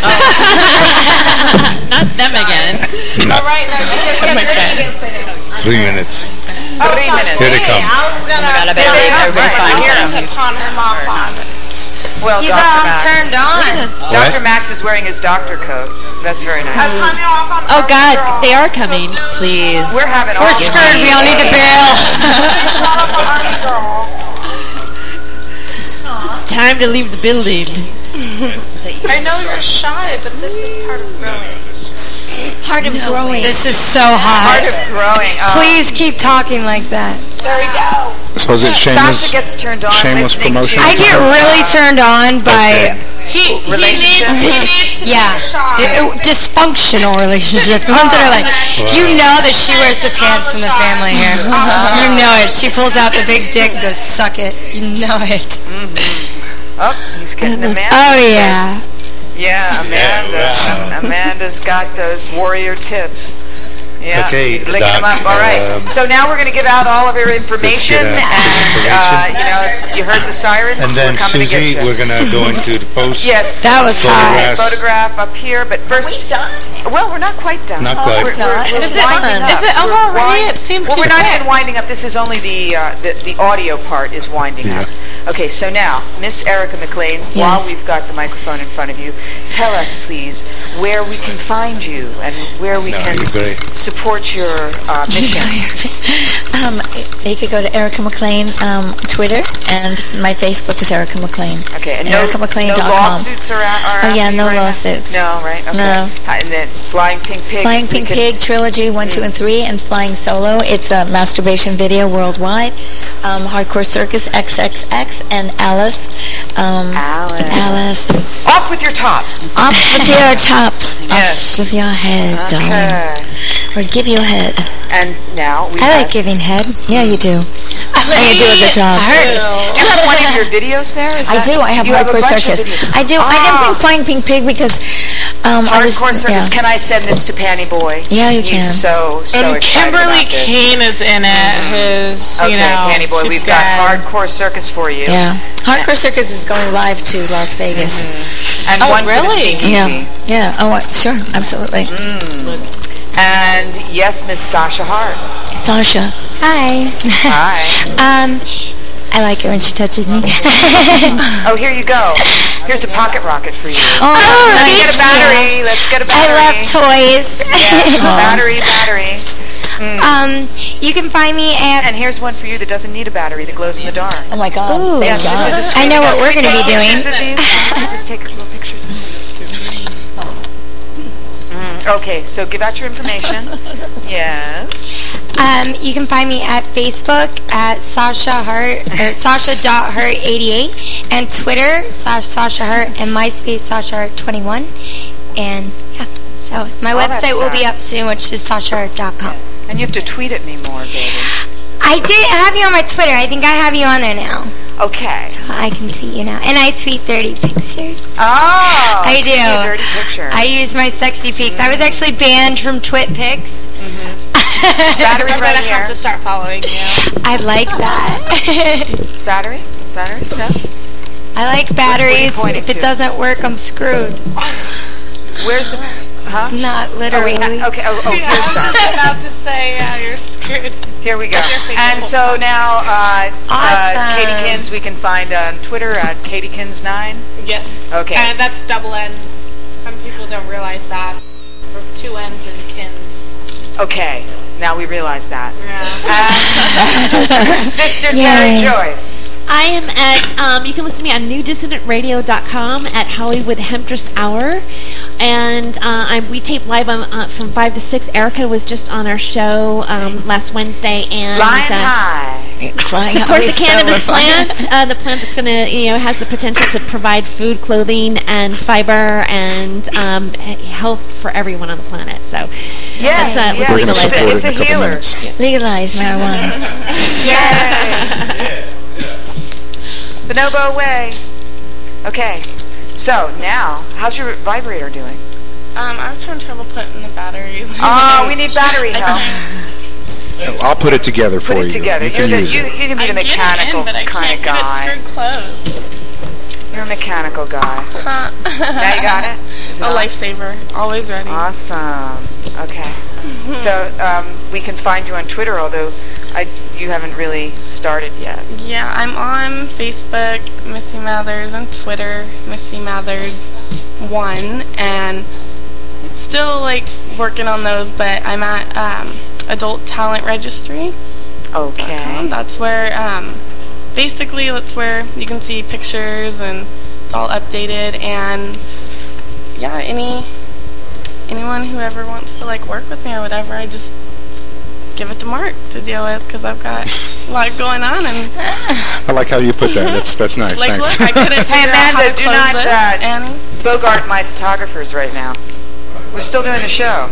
Not them again. All right, now 3 minutes. 3 minutes. Here they come. I was going to pawn him off on. Well, he's Dr. all Max. turned on. Dr. Max is wearing his doctor coat. That's very nice. Oh, God, they are coming. Please. We're screwed. We all need to bail. It's time to leave the building. I know you're shy, but this is part of growing. Part of growing. This is so hot. Part of growing. Please keep talking like that. There we go. So is it shameless? Sasha gets turned on. Shameless promotion. I get really turned on by relationships. Dysfunctional relationships. Ones that are like, you know that she wears the pants in the family here. You know it. She pulls out the big dick and goes, suck it. You know it. Oh, he's getting Amanda. Oh, yeah. Yeah, Amanda. Amanda's got those warrior tits. Yeah, okay, he's licking them up. All right. So now we're going to give out all of your information, and you heard the sirens. And then Susie, we're going to go into the post. Yes, that was hot. Photograph up here, but first. Are we done? Well, we're not quite done. Not quite. We're Is it over already? It seems well, we're not even winding up. This is only the audio part is winding up. Okay, so now, Miss Erica McLean, while we've got the microphone in front of you, tell us, please, where we can find you and where we can support your mission. You could go to Erica McLean Twitter, and my Facebook is Erica McLean. Okay, and EricaMcLean.com. no lawsuits are Oh yeah, no lawsuits. No, right? Okay. No. And then Flying Pink Pig. Flying Pink Pig Trilogy 1, 2, and 3, and Flying Solo. It's a masturbation video worldwide. Hardcore Circus XXX and Alice. Alice. Off with your top. Off with your top. Yes. Off with your head, darling. Or give your head. And now I like giving head. Yeah, you do. You do a good job. Do you have one of your videos there? I do. I have Hardcore Circus. I do. I didn't bring Flying Pink Pig because Hardcore Circus. Can I send this to Panny Boy? Yeah, you can. He's so excited Kimberly about this. Kane is in it. Who's Panny Boy, we've got Hardcore Circus for you. Yeah. Hardcore Circus is going live to Las Vegas. And one for the Speakeasy. Yeah. Oh, sure. Absolutely. And yes, Miss Sasha Hart. Sasha. Hi. Hi. I like it when she touches me. Oh, here you go. Here's a pocket rocket for you. Oh, let's get a battery. Let's get a battery. I love toys. Yes, battery. You can find me at... And here's one for you that doesn't need a battery, that glows in the dark. Oh, my God. Ooh, yes, this is I know what we're going to be doing. Just take a little picture. Okay, so give out your information. Yes. You can find me at Facebook at Sasha Hart, or Sasha.Hart88, and Twitter /Sasha Hart, and MySpace Sasha Hart 21. And yeah, so my website will be up soon, which is SashaHart.com. Yes. And you have to tweet at me more, baby. I did have you on my Twitter. I think I have you on there now. Okay. So I can tweet you now. And I tweet dirty pictures. Oh! I do. A dirty picture. I use my sexy pics. I was actually banned from Twitpics. Battery I'm right going to here. have to start following you. I like that. Battery? No? I like batteries. What are you If it to? doesn't work, I'm screwed. Where's the... Huh? Not literally. Okay, I here's that. was about to say, yeah, you're screwed. Here we go. And so now, Katie Kins, we can find on Twitter at KatieKins9. Yes. Okay. And that's double N. Some people don't realize that. There's 2 N's in Kins. Okay. Now we realize that. Yeah. Sister Terry Joyce. I am at, you can listen to me on newdissonantradio.com at Hollywood Hemptress Hour. And we tape live from 5 to 6. Erica was just on our show last Wednesday. And support the cannabis plant. The plant that's going to, has the potential to provide food, clothing, and fiber, and health for everyone on the planet. So yes, let's legalize it. It's a healer. Legalize marijuana. Yes. Bonobo way. Okay. So now, how's your vibrator doing? I was having trouble putting the batteries. Oh, we need battery help. I'll put it together for you. Put it together. You can be the mechanical kind of guy. Get it screwed closed. You're a mechanical guy. Now you got it? A lifesaver. Always ready. Awesome. Okay. So we can find you on Twitter, although you haven't really started yet. Yeah, I'm on Facebook, Missy Mathers, and Twitter, Missy Mathers1, and still working on those, but I'm at Adult Talent Registry. Okay. That's where basically that's where you can see pictures and it's all updated, and yeah, anyone who ever wants to work with me or whatever, I just give it to Mark to deal with because I've got a lot going on. And I like how you put that. That's nice. Thanks. Look, I couldn't figure out how to do close not this, Annie. bogart my photographers right now. We're still doing the show.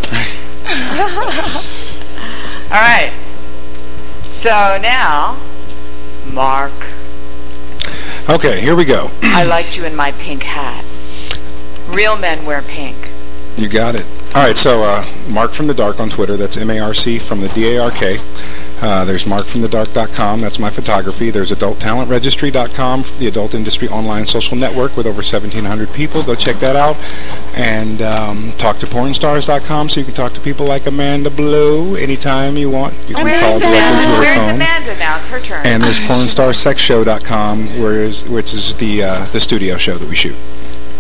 All right. So now, Mark. Okay, here we go. I liked you in my pink hat. Real men wear pink. You got it. All right, so Mark from the Dark on Twitter. That's MARC from the DARK. There's markfromthedark.com. That's my photography. There's adulttalentregistry.com, the adult industry online social network with over 1,700 people. Go check that out. And talktopornstars.com, so you can talk to people like Amanda Blow anytime you want. You can call directly to her Where's phone. Amanda now? It's her turn. And there's pornstarsexshow.com, which is the studio show that we shoot.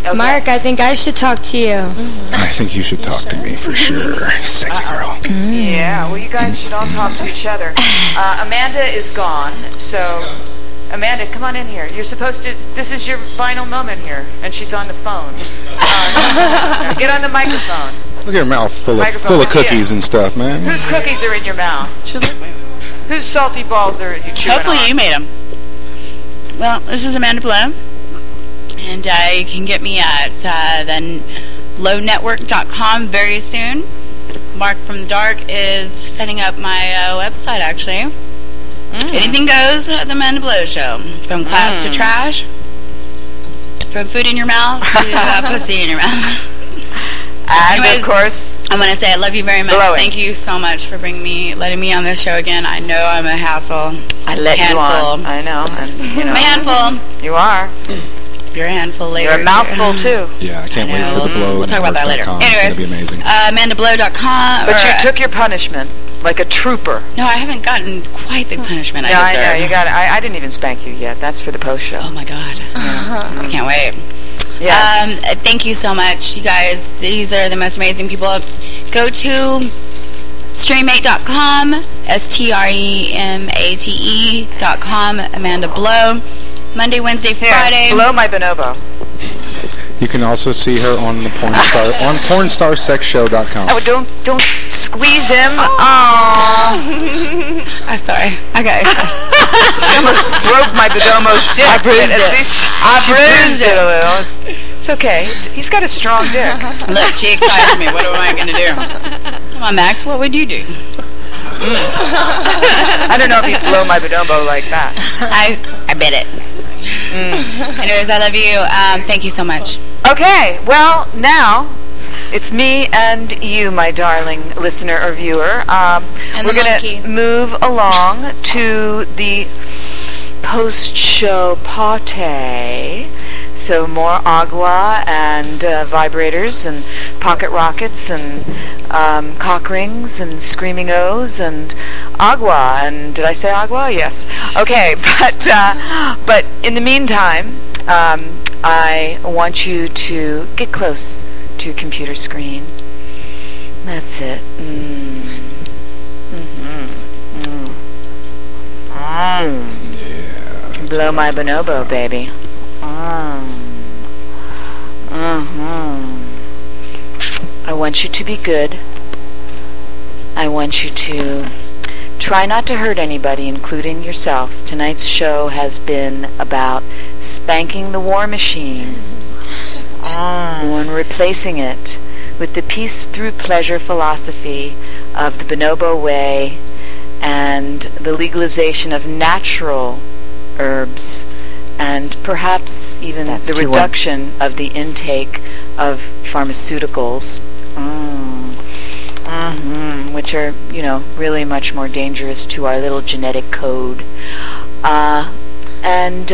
Okay. Mark, I think I should talk to you. I think you should talk to me for sure, sexy girl. Yeah, well, you guys should all talk to each other. Amanda is gone, so Amanda, come on in here. You're supposed to, this is your final moment here, and she's on the phone. Get on the microphone. Look at her mouth full of cookies and stuff, man. Whose cookies are in your mouth? Whose salty balls are you chewing Hopefully on? you made them. Well, this is Amanda Blow, and you can get me at theblowNetwork.com very soon. Mark from the Dark is setting up my website, actually. Anything goes at the Amanda Blow Show. From class to trash. From food in your mouth to pussy in your mouth. And anyways, of course, I'm going to say I love you very much. Blowing. Thank you so much for letting me on this show again. I know I'm a hassle. I let you on. I know. And, you know. I'm a handful. You are. You're a handful later. You're a mouthful, too. Yeah, I can't wait for the Blow. We'll talk about that later. Anyways, it's going to be amazing. AmandaBlow.com. But you took your punishment like a trooper. No, I haven't gotten quite the punishment I deserve. I know. You got. I didn't even spank you yet. That's for the post show. Oh, my God. I can't wait. Yes. Thank you so much, you guys. These are the most amazing people. Go to streammate.com, STREMATE.com, Amanda Blow. Monday, Wednesday, Friday. Blow my bonobo. You can also see her on the pornstarsexshow.com. Oh, don't squeeze him. I'm sorry. Okay. I almost broke my bonobo's dick. I bruised it. I bruised it a little. It's okay. He's got a strong dick. Look, she excites me. What am I going to do? Come on, Max. What would you do? I don't know if you'd blow my bonobo like that. I bet it. Anyways, I love you. Thank you so much. Okay, well, now it's me and you, my darling listener or viewer. We're going to move along to the post-show party. So more agua and vibrators and pocket rockets and cock rings and screaming O's and agua. And did I say agua? Yes. Okay, but in the meantime, I want you to get close to your computer screen. That's it. Yeah. Blow my bonobo, baby. I want you to be good. I want you to try not to hurt anybody, including yourself. Tonight's show has been about spanking the war machine and replacing it with the peace through pleasure philosophy of the Bonobo Way and the legalization of natural herbs, and perhaps even the reduction of the intake of pharmaceuticals, which are, really much more dangerous to our little genetic code. And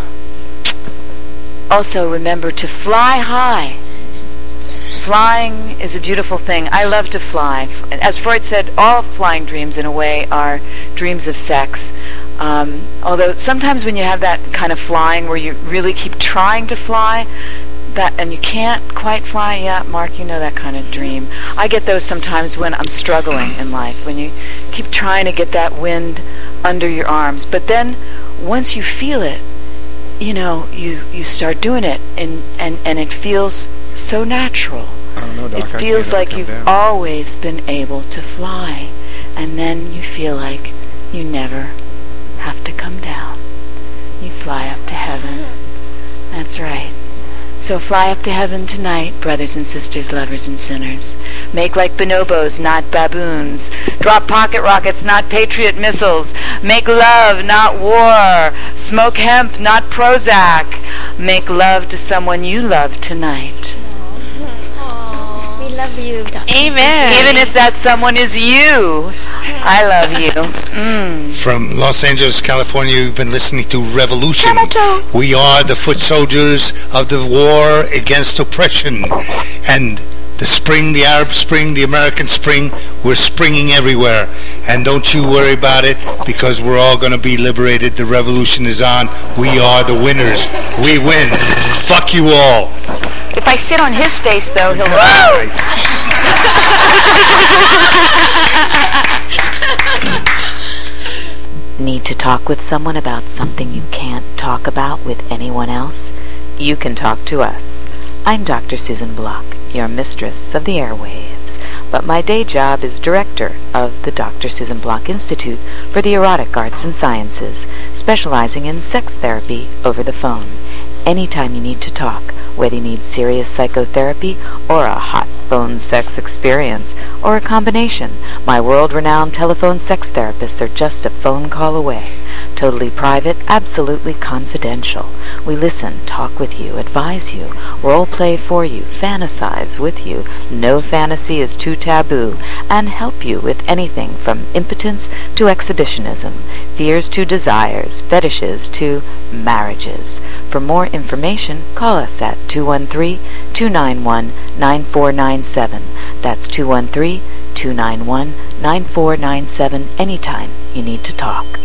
also remember to fly high. Flying is a beautiful thing. I love to fly. As Freud said, all flying dreams, in a way, are dreams of sex. Although sometimes when you have that kind of flying where you really keep trying to fly, and you can't quite fly, yeah, Mark, you know that kind of dream. I get those sometimes when I'm struggling in life, when you keep trying to get that wind under your arms. But then once you feel it, you start doing it, and it feels so natural. I don't know, Doc. It feels like you've always been able to fly, and then you feel like you never have to come down. You fly up to heaven. That's right. So fly up to heaven tonight, brothers and sisters, lovers and sinners. Make like bonobos, not baboons. Drop pocket rockets, not Patriot missiles. Make love, not war. Smoke hemp, not Prozac. Make love to someone you love tonight. We love you, Dr. Amen. Even if that someone is you, I love you. From Los Angeles, California, you've been listening to Revolution. We are the foot soldiers of the war against oppression. And the spring, the Arab Spring, the American Spring, we're springing everywhere. And don't you worry about it, because we're all going to be liberated. The revolution is on. We are the winners. We win. Fuck you all. If I sit on his face, though, he'll... Need to talk with someone about something you can't talk about with anyone else? You can talk to us. I'm Dr. Susan Block, your mistress of the airwaves, but my day job is director of the Dr. Susan Block Institute for the Erotic Arts and Sciences, specializing in sex therapy over the phone. Anytime you need to talk, whether you need serious psychotherapy or a hot phone sex experience, or a combination, my world-renowned telephone sex therapists are just a phone call away. Totally private, absolutely confidential. We listen, talk with you, advise you, role play for you, fantasize with you. No fantasy is too taboo, and help you with anything from impotence to exhibitionism, fears to desires, fetishes to marriages. For more information, call us at 213-291-9497. That's 213-291-9497 anytime you need to talk.